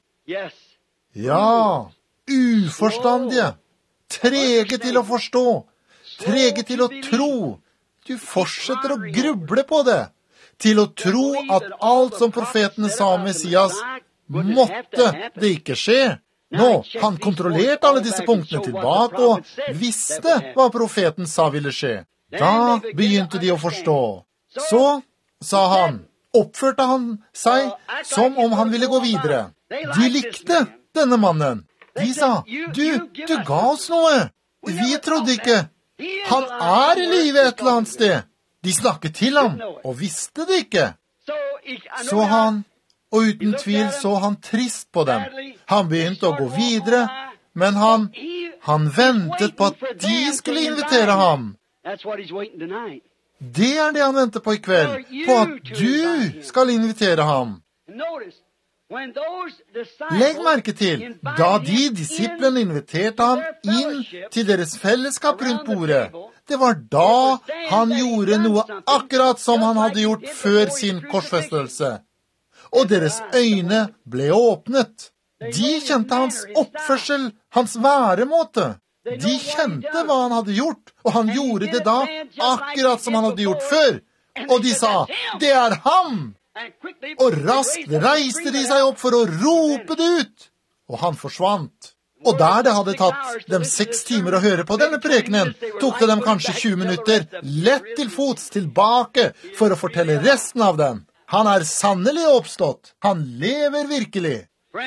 Ja, uforstandige, trege til å forstå, trege til å tro. Du fortsetter å gruble på det, til å tro at alt som profetene sa om Messias, måtte det ikke skje. Nå, han kontrollerte alle disse punktene tilbake og visste hva profeten sa ville skje. Da begynte de å forstå. Så, sa han, oppførte han seg som om han ville gå videre. De likte denne mannen. De sa, du, du ga oss noe. Vi trodde ikke. Han er i livet et eller annet sted. De snakket til ham, og visste det ikke. Så han, og uten tvil så han trist på dem. Han begynte å gå videre, men han, han ventet på at de skulle invitere ham. Det er det han venter på i kveld, på at du skal invitere ham. Legg merke til, da de disiplene inviterte ham inn til deres fellesskap rundt bordet, det var da han gjorde noe akkurat som han hadde gjort før sin korsfestelse. Og deres øyne ble åpnet. De kjente hans oppførsel, hans væremåte. De kjente hva han hadde gjort, og han gjorde det da akkurat som han hadde gjort før. Og de sa, det er ham! Og raskt reiste de seg opp for å rope det ut. Og han forsvant. Og der det hadde tatt dem seks timer å høre på denne prekenen, tok det dem kanskje tjue minutter lett til fots tilbake for å fortelle resten av den. Han er sannelig oppstått. Han lever virkelig.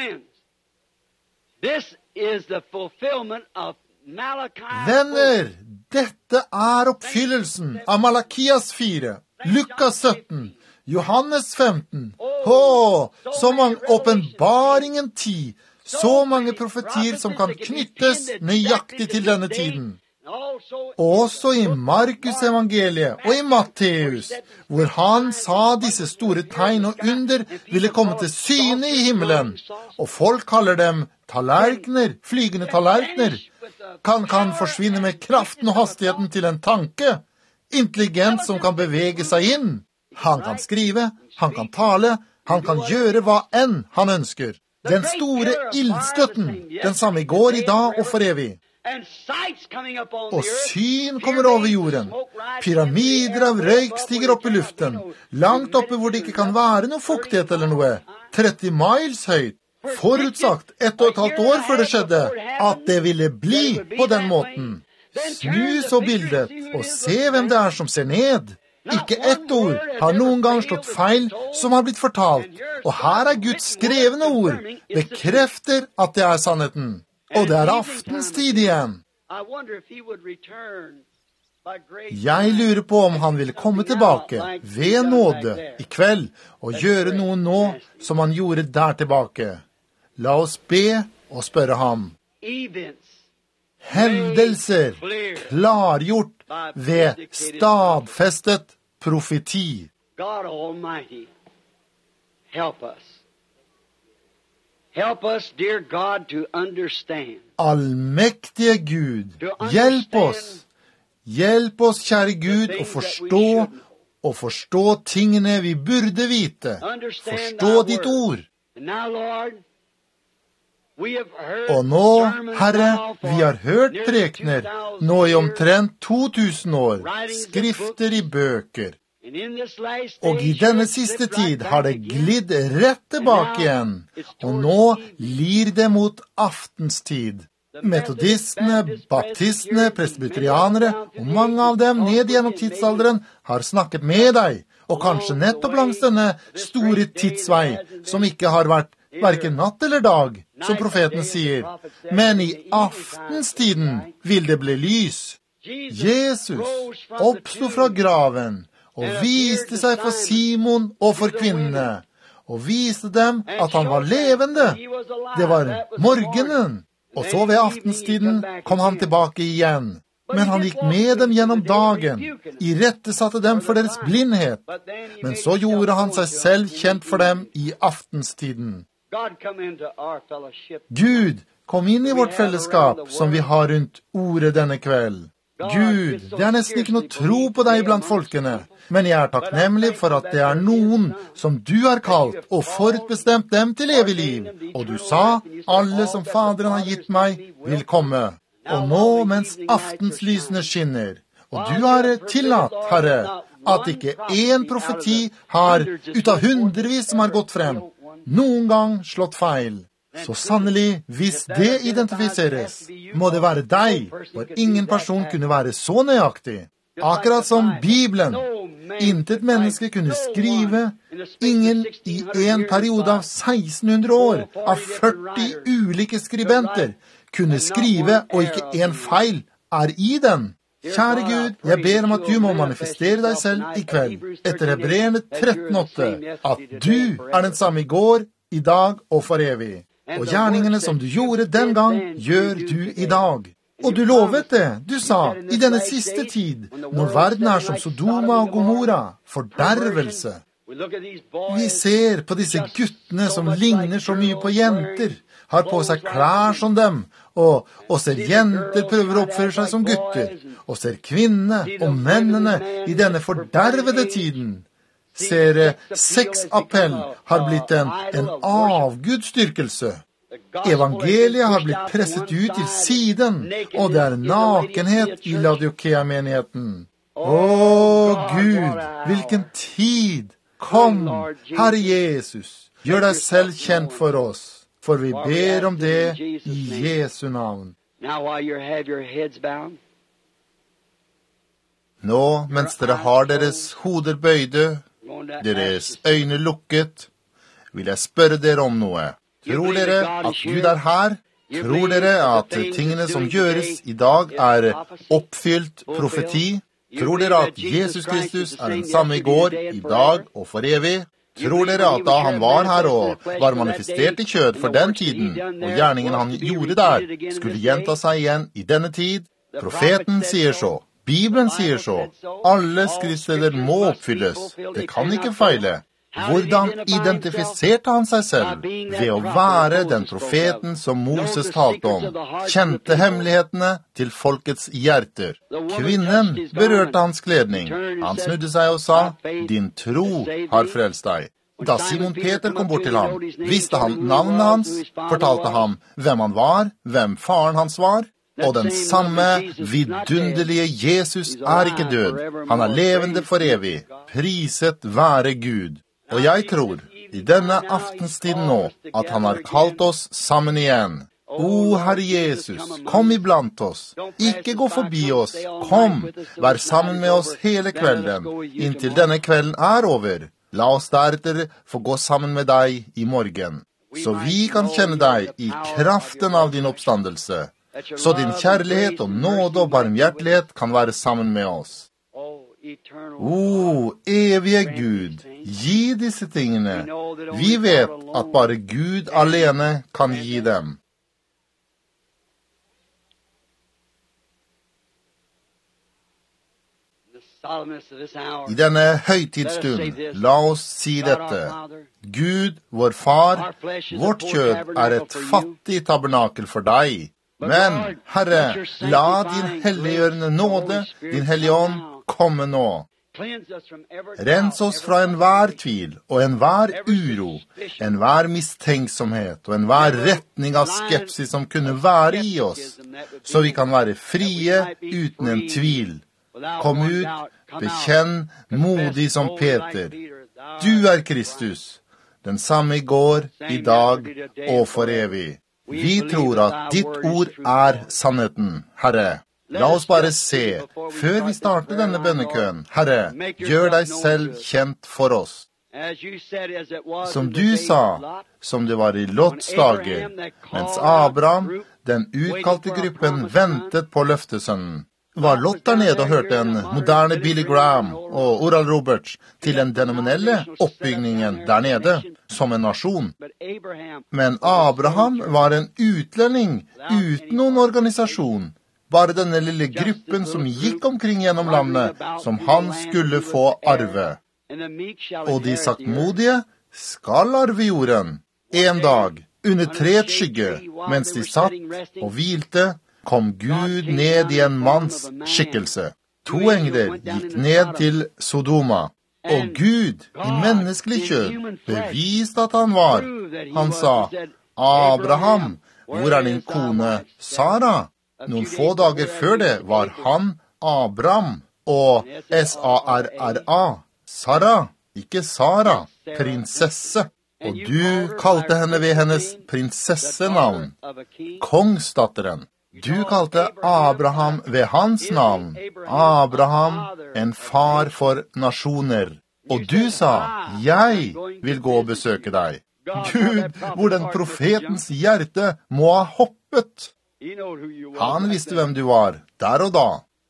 Venner, dette er oppfyllelsen av Malakias fire, Lukas sytten, Johannes femten. Å, så mange åpenbaringen ti, så mange profetier som kan knyttes nøyaktig til denne tiden. Også i Markus evangeliet og i Matteus, hvor han sa disse store tegn og under ville komme til syne i himmelen, og folk kaller dem tallerkener, flygende tallerkener, kan kan forsvinne med kraften og hastigheten til en tanke, intelligent som kan bevege seg inn. Han kan skrive, han kan tale, han kan gjøre hva enn han ønsker. Den store ildstøtten, den samme i går, i dag og for evig. Og syn kommer over jorden. Pyramider av røyk stiger opp i luften, langt oppe hvor det ikke kan være noe fuktighet eller noe. tretti miles høyt. Forutsagt ett og et halvt år før det skjedde, at det ville bli på den måten. Snu så bildet, og se hvem det er som ser ned. Ikke ett ord har noen gang slått feil som har blitt fortalt. Og her er Guds skrevne ord, bekrefter at det er sannheten. Og det er aftenstid igjen. Jeg lurer på om han vil komme tilbake ved nåde i kveld og gjøre noe nå som han gjorde der tilbake. La oss be og spørre ham. Hendelser klargjort ved stadfestet profeti.
God Almighty, help us. Help us, dear God, to understand.
Allmektige Gud, hjelp oss. Hjelp oss, kjære Gud, å forstå og forstå tingene vi burde vite. Forstå ditt ord. Og nå, Herre, vi har hørt prekener nå i omtrent to tusen år, skrifter i bøker. Og i denne siste tid har det glidd rett tilbake igjen, og nå lir det mot aftenstid. Metodistene, baptistene, presbyterianere og mange av dem ned gjennom tidsalderen har snakket med deg, og kanskje nettopp langs denne store tidsvei som ikke har vært hverken natt eller dag, som profeten sier. Men i aftenstiden vil det bli lys. Jesus oppstod fra graven og viste seg for Simon og for kvinnene, og viste dem at han var levende. Det var morgenen, og så ved aftenstiden kom han tilbake igjen. Men han gikk med dem gjennom dagen, irettesatte dem for deres blindhet. Men så gjorde han seg selv kjent for dem i aftenstiden. Gud, kom inn i vårt fellesskap som vi har rundt ordet denne kveld. Gud, det er nesten ikke noe tro på deg blant folkene, men jeg er takknemlig for at det er noen som du har kalt og forutbestemt dem til evig liv. Og du sa, alle som Faderen har gitt meg, vil komme. Og nå, mens aftenslysene skinner, og du har tillatt, Herre, at ikke en profeti har, ut av hundrevis som har gått frem, noen gang slått feil. Så sannelig, hvis det identifiseres, må det være deg, for ingen person kunne være så nøyaktig. Akkurat som Bibelen. Intet menneske kunne skrive, ingen i en periode av sekstenhundre år, av førti ulike skribenter, kunne skrive, og ikke en feil er i den. Kjære Gud, jeg ber om at du må manifestere deg selv i kveld, etter Hebreerne tretten åtte, at du er den samme i går, i dag og for evig. Og gjerningene som du gjorde den gang, gjør du i dag. Og du lovet det, du sa, i denne siste tid, når verden er som Sodoma og Gomorra, fordervelse. Vi ser på disse guttene som ligner så mye på jenter, har på seg klær som dem, og, og ser jenter prøver å oppføre seg som gutter, og ser kvinnene og mennene i denne fordervede tiden. Ser sexappell har blitt en, en avgudstyrkelse. Evangeliet har blitt presset ut til siden, og det er nakenhet i Laodikea-menigheten. Å Gud, hvilken tid! Kom, Herre Jesus, gjør deg selv kjent for oss, for vi ber om det i Jesu navn. Nå, mens dere har deres hoder bøyde, deres øyne lukket, vil jeg spørre dere om noe. Tror dere at Gud er her? Tror dere at tingene som gjøres i dag er oppfylt profeti? Tror dere at Jesus Kristus er den samme i går, i dag og for evig? Tror dere at da han var her og var manifestert i kjød for den tiden, og gjerningen han gjorde der, skulle gjenta seg igjen i denne tid? Profeten sier så. Bibelen sier så. Alle skriftsteder må oppfylles. Det kan ikke feile. Hvordan identifiserte han seg selv? Ved å være den profeten som Moses talte om. Kjente hemmelighetene til folkets hjerter. Kvinnen berørte hans kledning. Han snudde seg og sa, din tro har frelst deg. Da Simon Peter kom bort til ham, visste han navnet hans, fortalte ham hvem han var, hvem faren hans var. Og den samme vidunderlige Jesus er ikke død. Han er levende for evig. Priset være Gud. Og jeg tror, i denne aftenstiden nå, at han har kalt oss sammen igjen. O Herre Jesus, kom iblant oss. Ikke gå forbi oss. Kom, vær sammen med oss hele kvelden, inntil denne kvelden er over. La oss deretter få gå sammen med deg i morgen, så vi kan kjenne deg i kraften av din oppstandelse. Så din kjærlighet og nåde og barmhjertelighet kan være sammen med oss. O, evige Gud, gi disse tingene. Vi vet at bare Gud alene kan gi dem. I denne høytidsstund, la oss si dette. Gud, vår far, vårt kjød er et fattig tabernakel for deg. Men, Herre, la din helliggjørende nåde, din hellige ånd, komme nå. Rens oss fra enhver tvil og enhver uro, enhver mistenksomhet og enhver retning av skepsis som kunne være i oss, så vi kan være frie uten en tvil. Kom ut, bekjenn, modig som Peter. Du er Kristus, den samme i går, i dag og for evig. Vi tror at ditt ord er sannheten, Herre. La oss bare se, før vi starter denne bønnekøen, Herre, gjør deg selv kjent for oss. Som du sa, som det var i Lots dager, mens Abraham, den utkalte gruppen, ventet på løftesønnen. Var Lot der nede og hørte en moderne Billy Graham og Oral Roberts til den denominelle oppbyggingen der nede, som en nasjon. Men Abraham var en utlending uten noen organisasjon, bare denne lille gruppen som gikk omkring gjennom landet, som han skulle få arve. Og de saktmodige skal arve jorden. En dag, under treets skygge, mens de satt og hvilte, kom Gud ned i en manns skikkelse. To engler gikk ned til Sodoma, og Gud, i menneskelig kjød, beviste at han var. Han sa, Abraham, hvor er din kone Sara? Noen få dager før det var han Abraham og S A R R A, Sara, ikke Sara, prinsesse. Og du kalte henne ved hennes prinsessenavn, kongsdatteren. Du kalte Abraham ved hans navn, Abraham, en far for nasjoner. Og du sa, jeg vil gå og besøke deg. Gud, hvor den profetens hjerte må ha hoppet. Han visste hvem du var, der og da.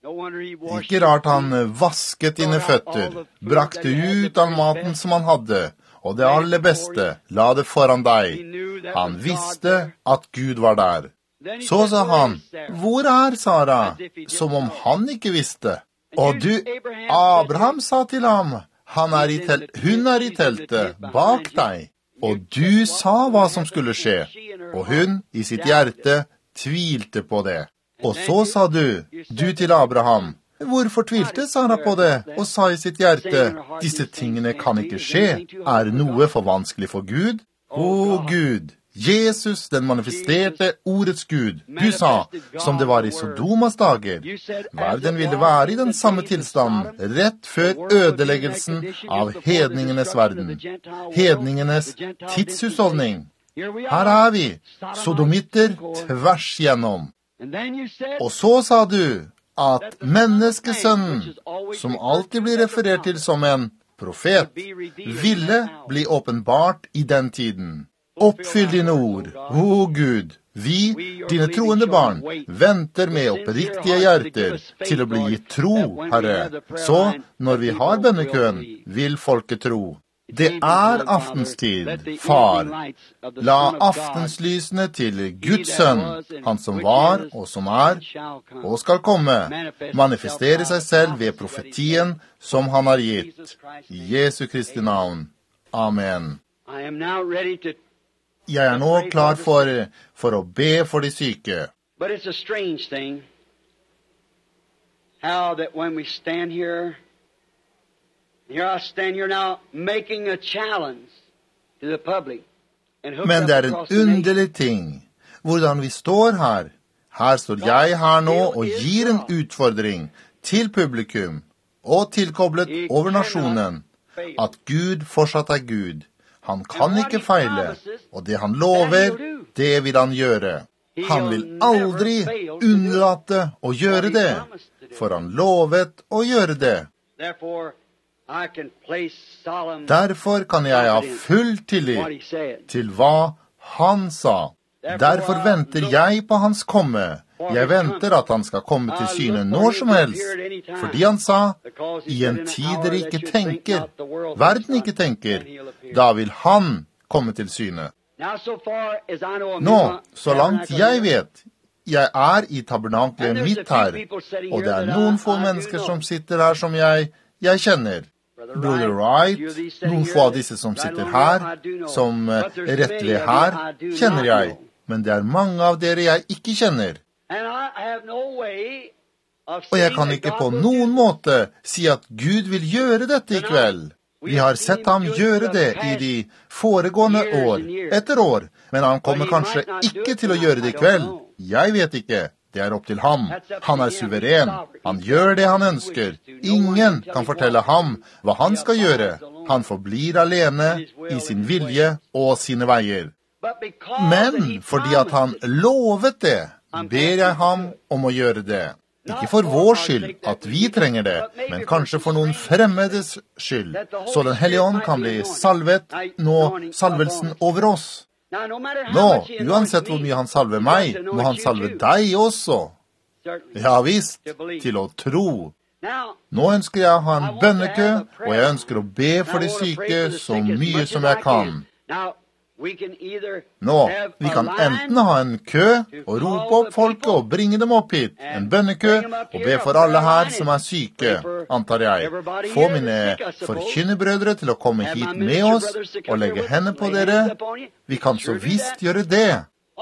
Ikke rart han vasket dine føtter, brakte ut av maten som han hadde, og det aller beste, la det foran deg. Han visste at Gud var der. Så sa han, hvor er Sara? Som om han ikke visste. Og du, Abraham sa til ham, han er i tel- hun er i teltet bak deg. Og du sa hva som skulle skje, og hun i sitt hjerte tvilte på det. Og så sa du, du til Abraham, hvorfor tvilte Sara på det, og sa i sitt hjerte, disse tingene kan ikke skje, er noe for vanskelig for Gud? Å Gud, Jesus, den manifesterte ordets Gud, du sa, som det var i Sodomas dager, verden ville være i den samme tilstanden, rett før ødeleggelsen av hedningenes verden, hedningenes tidshusholdning. Her er vi, sodomitter tvers gjennom. Og så sa du at menneskesønnen, som alltid blir referert til som en profet, ville bli åpenbart i den tiden. Oppfyll dine ord, å Gud. Vi, dine troende barn, venter med oppriktige hjerter til å bli gitt tro, Herre. Så, når vi har bønnekøen, vil folket tro. Det er aftenstid, far. La aftenslysene til Guds sønn, han som var og som er, og skal komme, manifestere seg selv ved profetien som han har gitt. I Jesu Kristi navn. Amen. Jeg er nå klar for, for å be for de syke.
But it's a strange thing how that when we stand here, here I stand here now making a challenge to the public.
Men det er en underlig ting, hvordan vi står her. Her står jeg her nå og gir en utfordring til publikum, og tilkoblet over nasjonen, at Gud fortsatt er Gud. Han kan ikke feile, og det han lover, det vil han gjøre. Han vil aldri unnlate å gjøre det, for han lovet å gjøre det. Derfor kan jeg ha full tillit til hva han sa. Derfor venter jeg på hans komme. Jeg venter at han skal komme til syne når som helst, fordi han sa, i en tid dere ikke tenker, verden ikke tenker, da vil han komme til syne. Nå, så langt jeg vet, jeg er i tabernaklet mitt her, og det er noen få mennesker som sitter her som jeg, jeg kjenner. Brother Wright, noen få av disse som sitter her, som rett ved her, kjenner jeg, men det er mange av dere jeg ikke kjenner. Og jeg kan ikke på noen måte si at Gud vil gjøre dette i kveld. Vi har sett ham gjøre det i de foregående år, etter år, men han kommer kanskje ikke til å gjøre det i kveld. Jeg vet ikke. Det er opp til ham. Han er suveren. Han gjør det han ønsker. Ingen kan fortelle ham hva han skal gjøre. Han forblir alene i sin vilje og sine veier. Men fordi at han lovet det, ber jeg ham om å gjøre det. Ikke for vår skyld at vi trenger det, men kanskje for noen fremmedes skyld, så den hellige ånd kan bli salvet, nå salvelsen over oss. Nå, uansett hvor mye han salver meg, må han salve deg også. Ja visst, til å tro. Nå ønsker jeg å ha en bønnekø, og jeg ønsker å be for de syke så mye som jeg kan. Nå, vi kan enten ha en kø og rope opp folket og bringe dem opp hit, en bønnekø, og be for alle her som er syke, antar jeg. Få mine forkynnerbrødre til å komme hit med oss og legge hendene på dere. Vi kan så visst gjøre det.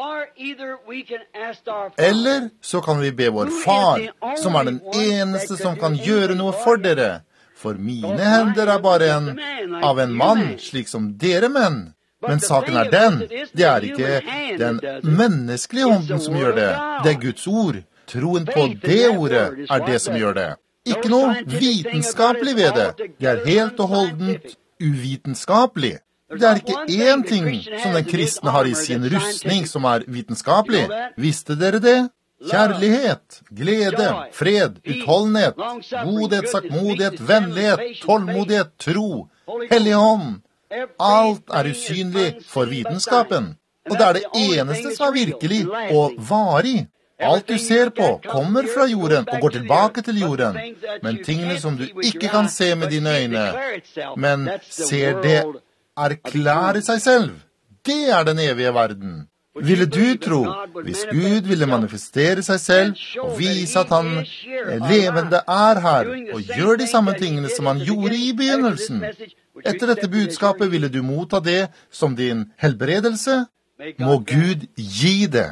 Eller så kan vi be vår far, som er den eneste som kan gjøre noe for dere. For mine hender er bare en, av en mann, slik som dere menn. Men saken er den, det er ikke den menneskelige hånden som gjør det, det er Guds ord. Troen på det ordet er det som gjør det. Ikke noe vitenskapelig ved det. Det er helt og holdent uvitenskapelig. Det er ikke én ting som den kristne har i sin rustning som er vitenskapelig. Visste dere det? Kjærlighet, glede, fred, utholdenhet, godhet, saktmodighet, vennlighet, tålmodighet, tro, hellig ånd. Alt er usynlig for vitenskapen. Og det er det eneste som er virkelig og varig. Alt du ser på kommer fra jorden og går tilbake til jorden. Men tingene som du ikke kan se med dine øyne, men ser det erklære seg selv, det er den evige verden. Ville du tro, hvis Gud ville manifestere seg selv og vise at han levende er her og gjør de samme tingene som han gjorde i begynnelsen, etter dette budskapet ville du motta det som din helbredelse? Må Gud gi det.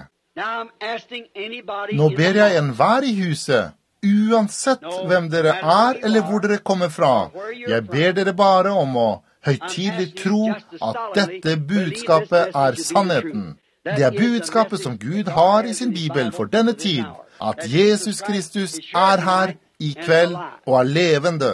Nå ber jeg enhver i huset, uansett hvem dere er eller hvor dere kommer fra. Jeg ber dere bare om å høytidelig tro at dette budskapet er sannheten. Det er budskapet som Gud har i sin Bibel for denne tid, at Jesus Kristus er her i kveld og er levende.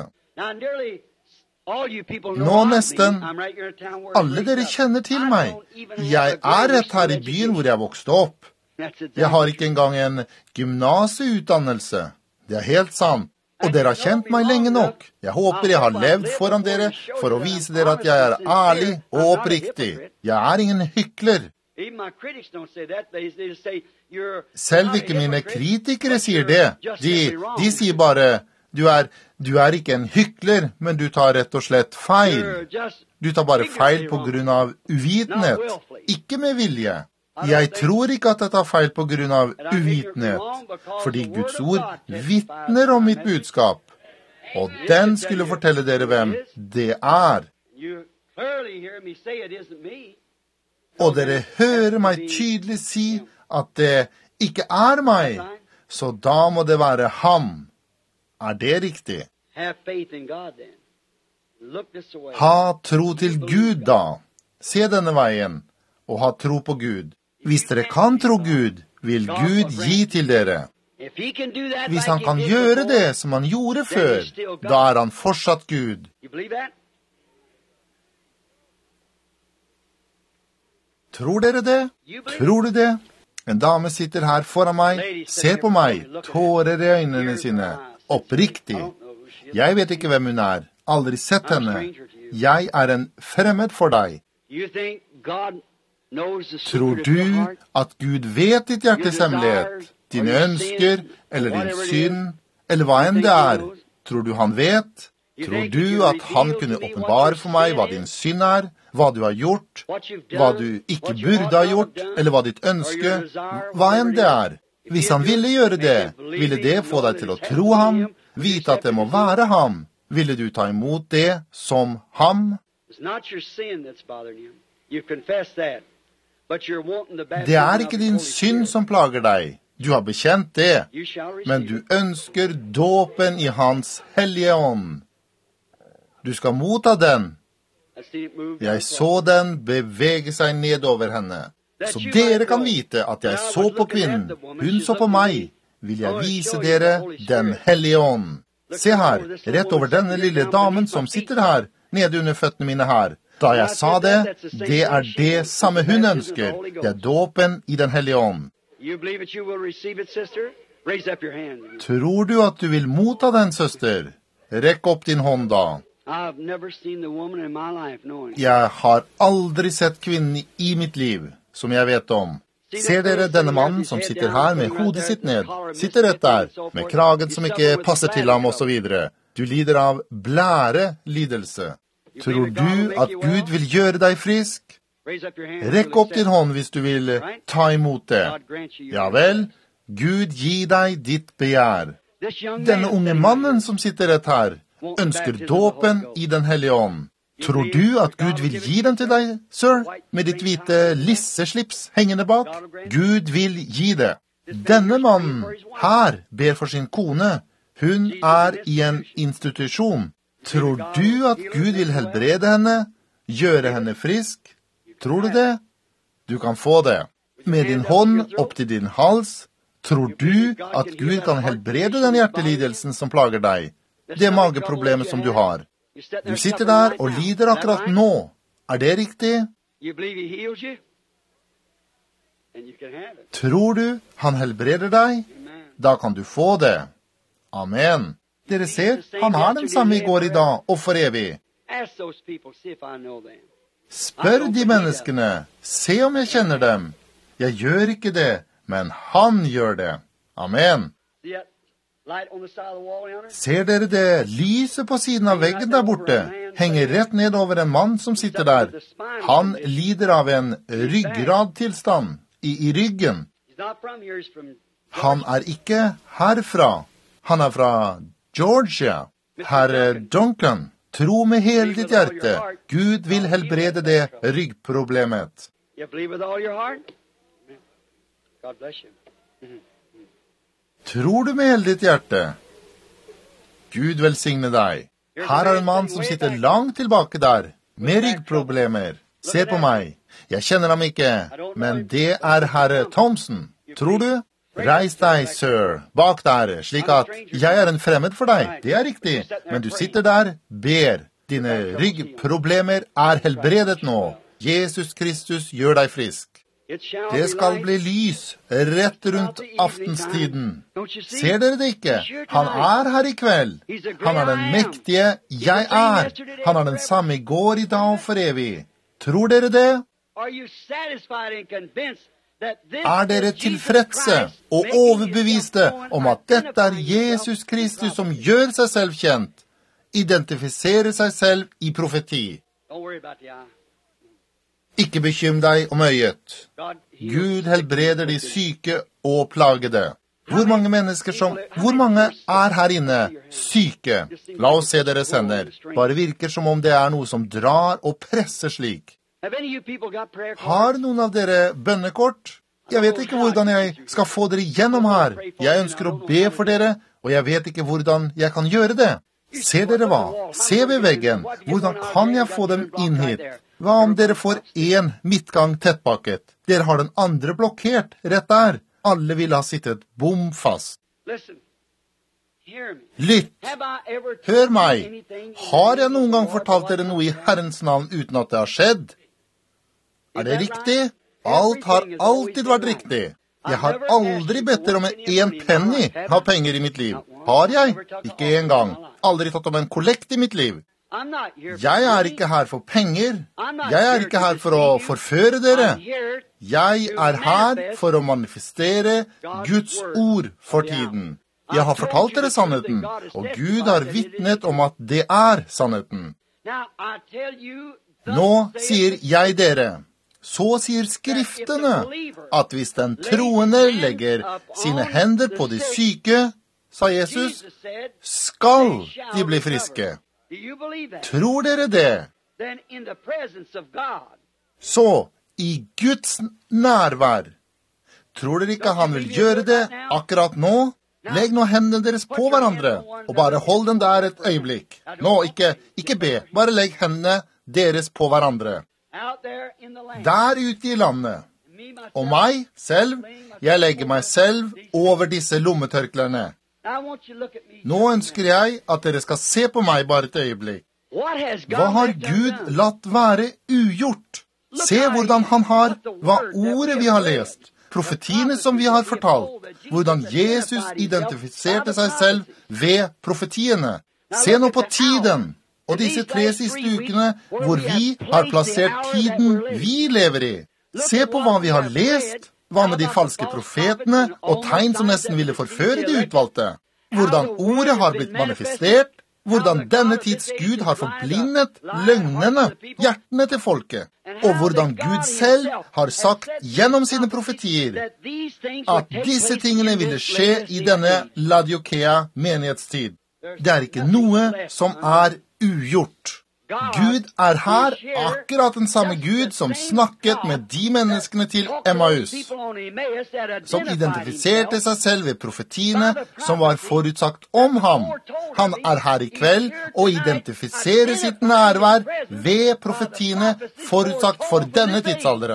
Nå nesten alle dere kjenner til meg. Jeg er rett her i byen hvor jeg vokste opp. Jeg har ikke engang en gymnasieutdannelse. Det er helt sant. Og dere har kjent meg lenge nok. Jeg håper jeg har levd foran dere for å vise dere at jeg er ærlig og oppriktig. Jeg er ingen hykler. Selv ikke mine kritikere sier det. De, de sier bare, du er, du er ikke en hykler, men du tar rett og slett feil. Du tar bare feil på grunn av uvitenhet, ikke med vilje. Jeg tror ikke at jeg tar feil på grunn av uvitenhet, fordi Guds ord vitner om mitt budskap, og den skulle fortelle dere hvem det er. Og dere hører meg tydelig si at det ikke er meg, så da må det være ham. Er det riktig? Ha tro til Gud da. Se denne veien, og ha tro på Gud. Hvis dere kan tro Gud, vil Gud gi til dere. Hvis han kan gjøre det som han gjorde før, da er han fortsatt Gud. Tror dere det? Tror du det? En dame sitter her foran meg, ser på meg, tårer i øynene sine, oppriktig. Jeg vet ikke hvem hun er, aldri sett henne. Jeg er en fremmed for deg. Tror du at Gud vet ditt hjertes hemmelighet, dine ønsker, eller din synd, eller hva enn det er? Tror du han vet? Tror du at han kunne åpenbare for meg hva din synd er, hva du har gjort, hva du ikke burde ha gjort, eller hva ditt ønske, hva enn det er? Hvis han ville gjøre det, ville det få deg til å tro ham, vite at det må være ham. Ville du ta imot det som ham? Det er ikke din synd som plager deg. Du har bekjent det, men du ønsker dåpen i hans hellige ånd. Du skal motta den. Jeg så den bevege seg nedover henne. Så dere kan vite at jeg så på kvinnen. Hun så på meg. Vil jeg vise dere den hellige ånd. Se her, rett over denne lille damen som sitter her, nede under føttene mine her. Da jeg sa det, det er det samme hun ønsker. Det er dåpen i den hellige ånd. Tror du at du vil motta den, søster? Rekk opp din hånd da. Jeg har aldri sett kvinnen i mitt liv, som jeg vet om. Ser dere denne mannen som sitter her med hodet sitt ned, sitter rett der, med kragen som ikke passer til ham og så videre. Du lider av blærelidelse. Tror du at Gud vil gjøre deg frisk? Rekk opp din hånd hvis du vil ta imot det. Ja vel, Gud gir deg ditt begjær. Denne unge mannen som sitter rett her, ønsker dåpen i den hellige ånd. Tror du at Gud vil gi den til deg, sir, med ditt hvite lisseslips hengende bak? Gud vil gi det. Denne mannen her ber for sin kone. Hun er i en institusjon. Tror du at Gud vil helbrede henne, gjøre henne frisk? Tror du det? Du kan få det. Med din hånd opp til din hals, Tror du at Gud kan helbrede den hjertelidelsen som plager deg? Det mageproblemet som du har. Du sitter der og lider akkurat nå. Er det riktig? Tror du han helbreder deg? Da kan du få det. Amen. Dere ser, han har den samme i går, i dag og for evig. Spør de menneskene, se om jeg kjenner dem. Jeg gjør ikke det, men han gjør det. Amen. Ser dere det? Lyset på siden av veggen der borte henger rett ned over en mann som sitter der. Han lider av en ryggradtilstand i, i ryggen. Han er ikke herfra. Han er fra Georgia. Herre Duncan, tro med hele ditt hjerte. Gud vil helbrede det ryggproblemet. Tror du med hele ditt hjerte? Gud velsigne deg. Her er en mann som sitter langt tilbake der, med ryggproblemer. Se på meg. Jeg kjenner ham ikke, men det er herre Thompson. Tror du? Reis deg, sir, bak der, slik at jeg er en fremmed for deg. Det er riktig, men du sitter der, ber. Dine ryggproblemer er helbredet nå. Jesus Kristus gjør deg frisk. Det skal bli lys rett rundt aftenstiden. Ser dere det ikke? Han er her i kveld. Han er den mektige jeg er. Han er den samme i går, i dag og for evig. Tror dere det? Er dere tilfredse og overbeviste om at dette er Jesus Kristus som gjør seg selv kjent, identifiserer seg selv i profeti? Ikke bekym deg om øyet. Gud helbreder de syke og plagede. Hvor mange mennesker som, hvor mange er her inne syke? La oss se deres hender. Bare virker som om det er noe som drar og presser slik. Har noen av dere bønnekort? Jeg vet ikke hvordan jeg skal få dere gjennom her. Jeg ønsker å be for dere, og jeg vet ikke hvordan jeg kan gjøre det. Ser dere hva? Se ved veggen. Hvordan kan jeg få dem inn hit? Hva om dere får en midtgang tettpakket? Dere har den andre blokkert rett der. Alle vil ha sittet bom fast. Lytt. Hør meg. Har jeg noen gang fortalt dere noe i Herrens navn uten at det har skjedd? Er det riktig? Alt har alltid vært riktig. Jeg har aldri bedt dere om en penny av penger i mitt liv. Har jeg? Ikke en gang. Aldri tatt om en kollekt i mitt liv. Jeg er ikke her for penger. Jeg er ikke her for å forføre dere. Jeg er her for å manifestere Guds ord for tiden. Jeg har fortalt dere sannheten, og Gud har vitnet om at det er sannheten. Nå sier jeg dere, så sier skriftene, at hvis den troende legger sine hender på de syke, sa Jesus, skal de bli friske. Tror dere det? Så, i Guds nærvær, tror dere ikke han vil gjøre det akkurat nå? Legg nå hendene deres på hverandre, og bare hold dem der et øyeblikk. Nå, ikke, ikke be, bare legg hendene deres på hverandre. Der ute i landet, og meg selv, jeg legger meg selv over disse lommetørklerne. Nå ønsker jeg at dere skal se på meg bare et øyeblikk. Hva har Gud latt være ugjort? Se hvordan han har, hva ordet vi har lest, profetiene som vi har fortalt, hvordan Jesus identifiserte seg selv ved profetiene. Se nå på tiden, og disse tre siste ukene hvor vi har plassert tiden vi lever i. Se på hva vi har lest. Hva med de falske profetene og tegn som nesten ville forføre de utvalgte? Hvordan ordet har blitt manifestert, hvordan denne tids Gud har forblindet løgnene, hjertene til folket, og hvordan Gud selv har sagt gjennom sine profetier at disse tingene ville skje i denne Laodikea menighetstid. Det er ikke noe som er ugjort. Gud er her, akkurat den samme Gud som snakket med de menneskene til Emmaus, som identifiserte seg selv ved profetiene som var forutsagt om ham. Han er her i kveld og identifiserer sitt nærvær ved profetiene forutsagt for denne tidsalderen.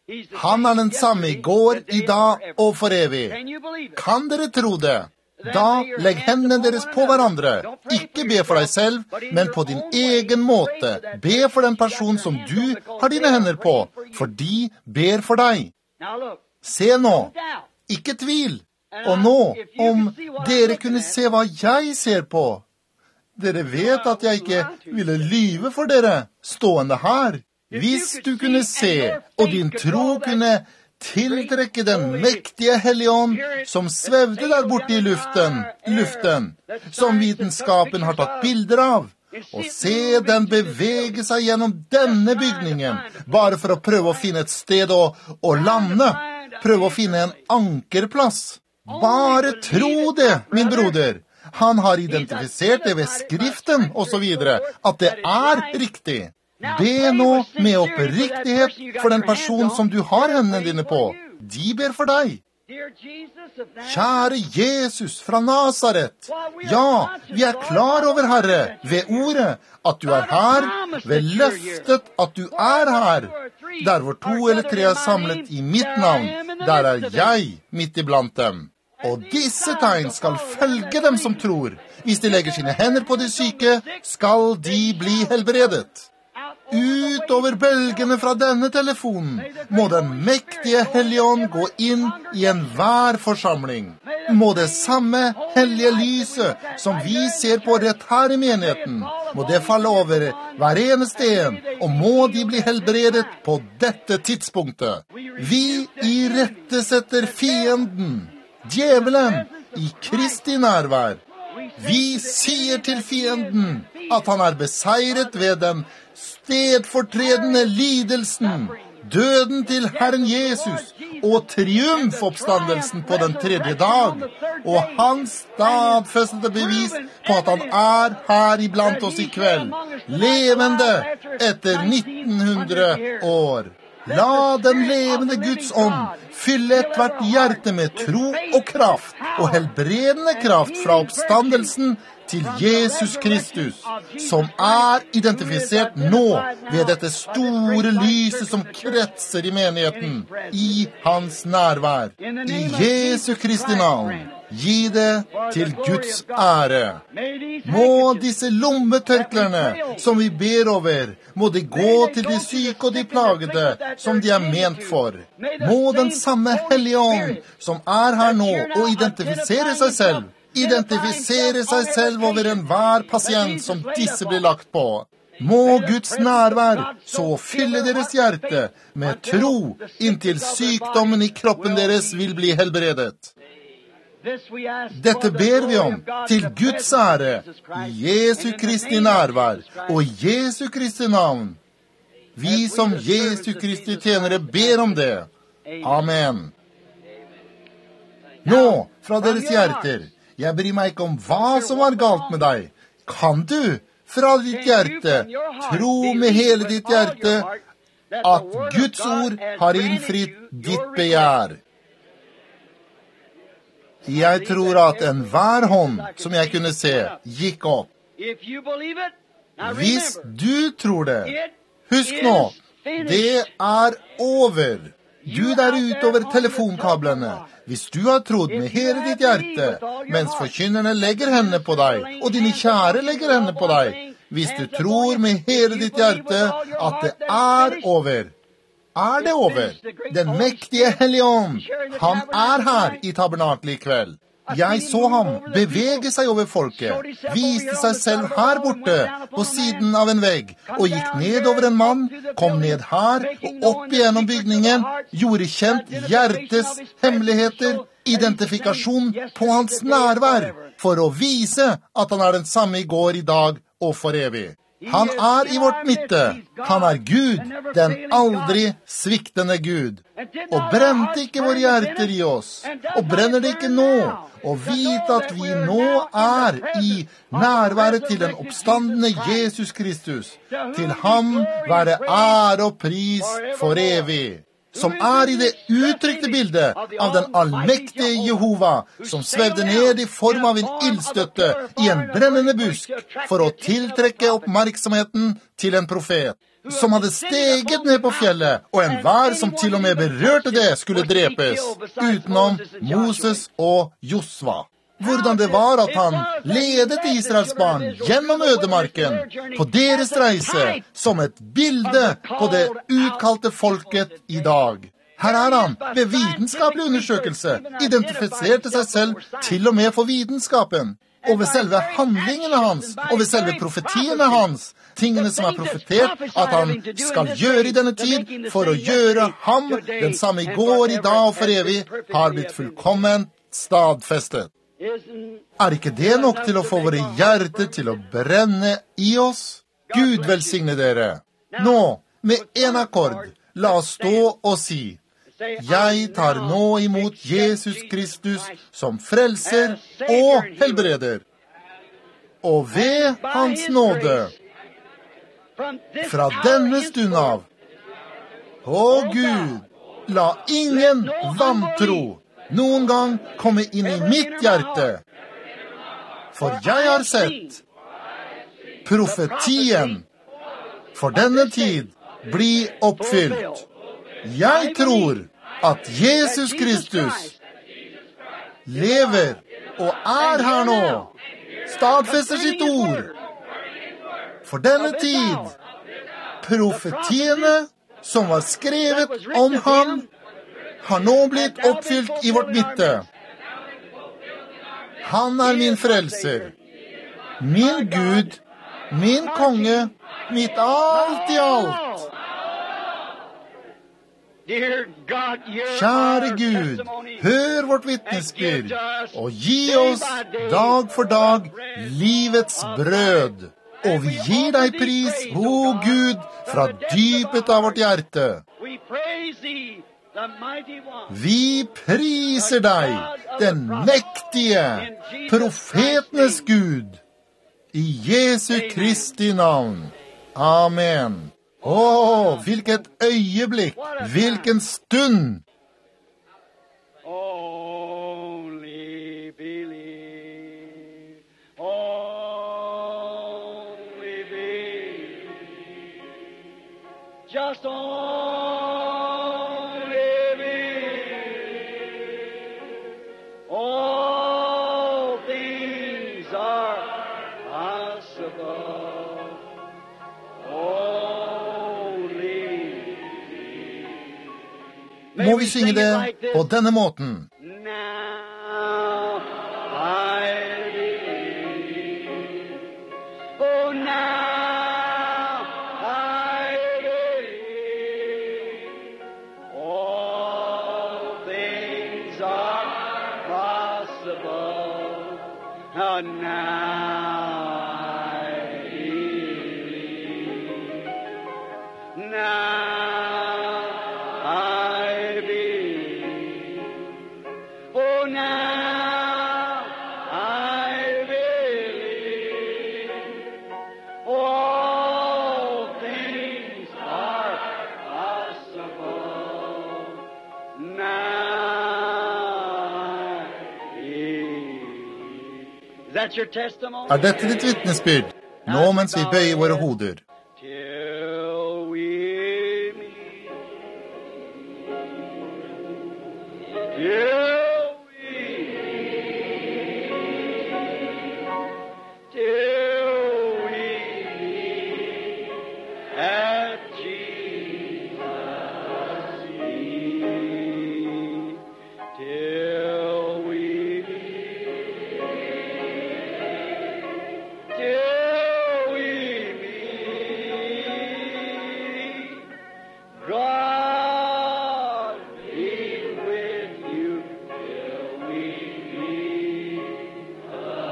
Han er den samme i går, i dag og for evig. Kan dere tro det? Da legg hendene deres på hverandre. Ikke be for deg selv, men på din egen måte. Be for den person som du har dine hender på, for de ber for deg. Se nå, ikke tvil. Og nå, om dere kunne se hva jeg ser på. Dere vet at jeg ikke ville lyve for dere, stående her. Hvis du kunne se, og din tro kunne tiltrekke den mektige Hellige Ånd som svevde der borte i luften, luften, som vitenskapen har tatt bilder av, og se den bevege seg gjennom denne bygningen, bare for å prøve å finne et sted å, å lande, prøve å finne en ankerplass. Bare tro det, min broder. Han har identifisert det ved skriften, og så videre, at det er riktig. Be nå med oppriktighet for den person som du har hendene dine på. De ber for deg. Kjære Jesus fra Nazaret. Ja, vi er klar over, Herre, ved ordet, at du er her, ved løftet at du er her. Der hvor to eller tre er samlet i mitt navn, der er jeg midt iblant dem. Og disse tegn skal følge dem som tror. Hvis de legger sine hender på de syke, skal de bli helbredet. Utover bølgene fra denne telefonen må den mektige Hellige Ånd gå inn i enhver forsamling. Må det samme hellige lyset som vi ser på rett her i menigheten, må det falle over hver eneste en, og må de bli helbredet på dette tidspunktet. Vi irettesetter fienden, djevelen, i Kristi nærvær. Vi sier til fienden at han er beseiret ved den stedfortredende lidelsen, døden til Herren Jesus og triumfoppstandelsen på den tredje dag, og hans stadfestede bevis på at han er her iblant oss i kveld, levende etter nitten hundre år. La den levende Guds ånd fylle et hvert hjerte med tro og kraft, og helbredende kraft fra oppstandelsen til Jesus Kristus, som er identifisert nå ved dette store lyset som kretser i menigheten, i hans nærvær. I Jesu Kristi navn, gi det til Guds ære. Må disse lommetørklerne som vi ber over, må de gå til de syke og de plagede som de er ment for. Må den samme Hellige Ånd som er her nå og identifisere seg selv, identifisere seg selv over enhver pasient som disse blir lagt på. Må Guds nærvær så fylle deres hjerte med tro inntil sykdommen i kroppen deres vil bli helbredet. Dette ber vi om til Guds ære, i Jesu Kristi nærvær og i Jesu Kristi navn. Vi som Jesu Kristi tjenere ber om det. Amen. Nå, fra deres hjerter, jeg bryr meg ikke om hva som var galt med deg. Kan du, fra ditt hjerte, tro med hele ditt hjerte at Guds ord har innfridd ditt begjær? Jeg tror at enhver hånd som jeg kunne se, gikk opp. Hvis du tror det, husk nå, det er over. Du der ute over telefonkablene, hvis du har trodd med hele ditt hjerte, mens forkynnerne legger hendene på deg, og dine kjære legger hendene på deg, hvis du tror med hele ditt hjerte at det er over, er det over. Den mektige Hellige Ånd, han er her i tabernaklet i kveld. Jeg så ham bevege seg over folket, viste seg selv her borte på siden av en vegg, og gikk ned over en mann, kom ned her og opp igjennom bygningen, gjorde kjent hjertes hemmeligheter, identifikasjon på hans nærvær, for å vise at han er den samme i går, i dag og for evig. Han er i vårt midte. Han er Gud, den aldri sviktende Gud. Og brente ikke våre hjerter i oss, og brenner det ikke nå, og vite at vi nå er i nærværet til den oppstandende Jesus Kristus. Til ham være ære og pris for evig. Som er i det uttrykte bildet av den allmektige Jehova, som svevde ned i form av en ildstøtte i en brennende busk, for å tiltrekke oppmerksomheten til en profet. som hadde steget ned på fjellet, og enhver som til og med berørte det, skulle drepes, utenom Moses og Josva. Hvordan det var at han ledet Israels barn gjennom ødemarken på deres reise som et bilde på det utkalte folket i dag. Her er han, ved vitenskapelig undersøkelse, identifiserte seg selv til og med for vitenskapen. Og ved selve handlingene hans, og ved selve profetiene hans, tingene som er profetert at han skal gjøre i denne tid, for å gjøre ham, den samme i går, i dag og for evig, har blitt fullkomment stadfestet. Er ikke det nok til å få våre hjerter til å brenne i oss? Gud velsigne dere. Nå, med en akkord, la oss stå og si: jeg tar nå imot Jesus Kristus som frelser og helbreder. Og ved hans nåde, fra denne stund av, å Gud, la ingen vantro noen gang komme inn i mitt hjerte. For jeg har sett profetien for denne tid bli oppfylt. Jeg tror at Jesus Kristus lever og er her nå, stadfester sitt ord. For denne tid, profetiene som var skrevet om ham, har nå blitt oppfylt i vårt midte. Han er min frelser, min Gud, min konge, mitt alt i alt. Kjære Gud, hør vårt vitnesbyrd, og gi oss dag for dag livets brød. Og vi gir deg pris, o Gud, fra dypet av vårt hjerte. Vi priser deg, den mektige, profetenes Gud, i Jesu Kristi navn. Amen. Åh, hvilket øyeblikk, hvilken stund.
Only believe, only believe, just only believe, all things are possible.
Må vi synge det på denne måten?
Now I believe. Oh, now I believe. All things are possible. Oh, now I believe. Now
Er dette ditt vitnesbyrd, nå mens vi bøyer våre hoder?
Till we meet, till we meet, till we meet at Jesus' feet, till we till we meet. God be with you till we meet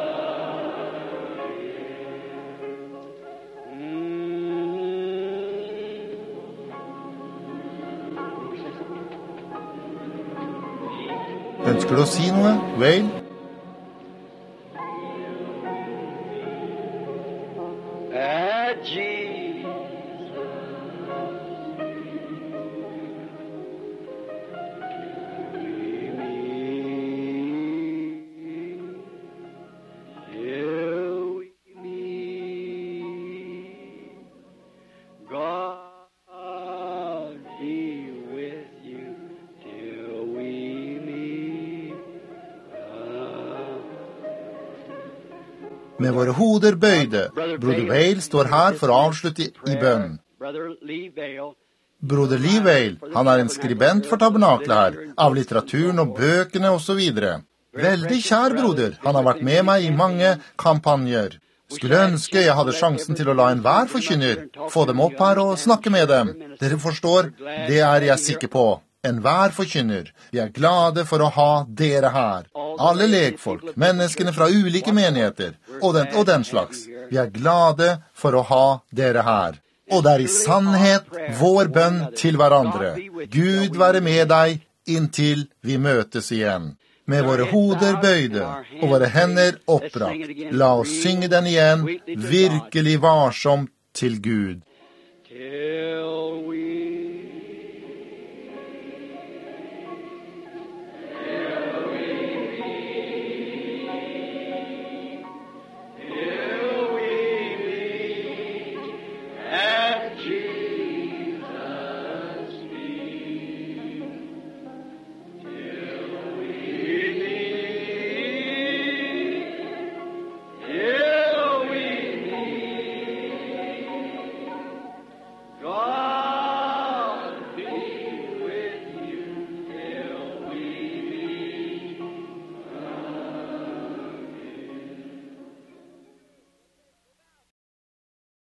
again.
Ønsker du å si noe? Vel?
At Jesus' we meet, till we meet. God
med våre hoder bøyde. Broder Vail står her for å avslutte i bønn. Broder Lee Vail, han er en skribent for tabernaklet her, av litteraturen og bøkene og så videre. Veldig kjær broder, han har vært med meg i mange kampanjer. Skulle ønske jeg hadde sjansen til å la enhver forkynner få dem opp her og snakke med dem. Dere forstår, det er jeg sikker på. Enhver forkynner. Vi er glade for å ha dere her. Alle legfolk, menneskene fra ulike menigheter, og den, og den slags. Vi er glade for å ha dere her. Og det er i sannhet vår bønn til hverandre. Gud være med deg inntil vi møtes igjen. Med våre hoder bøyde og våre hender opprakt. La oss synge den igjen, virkelig varsomt til Gud. Till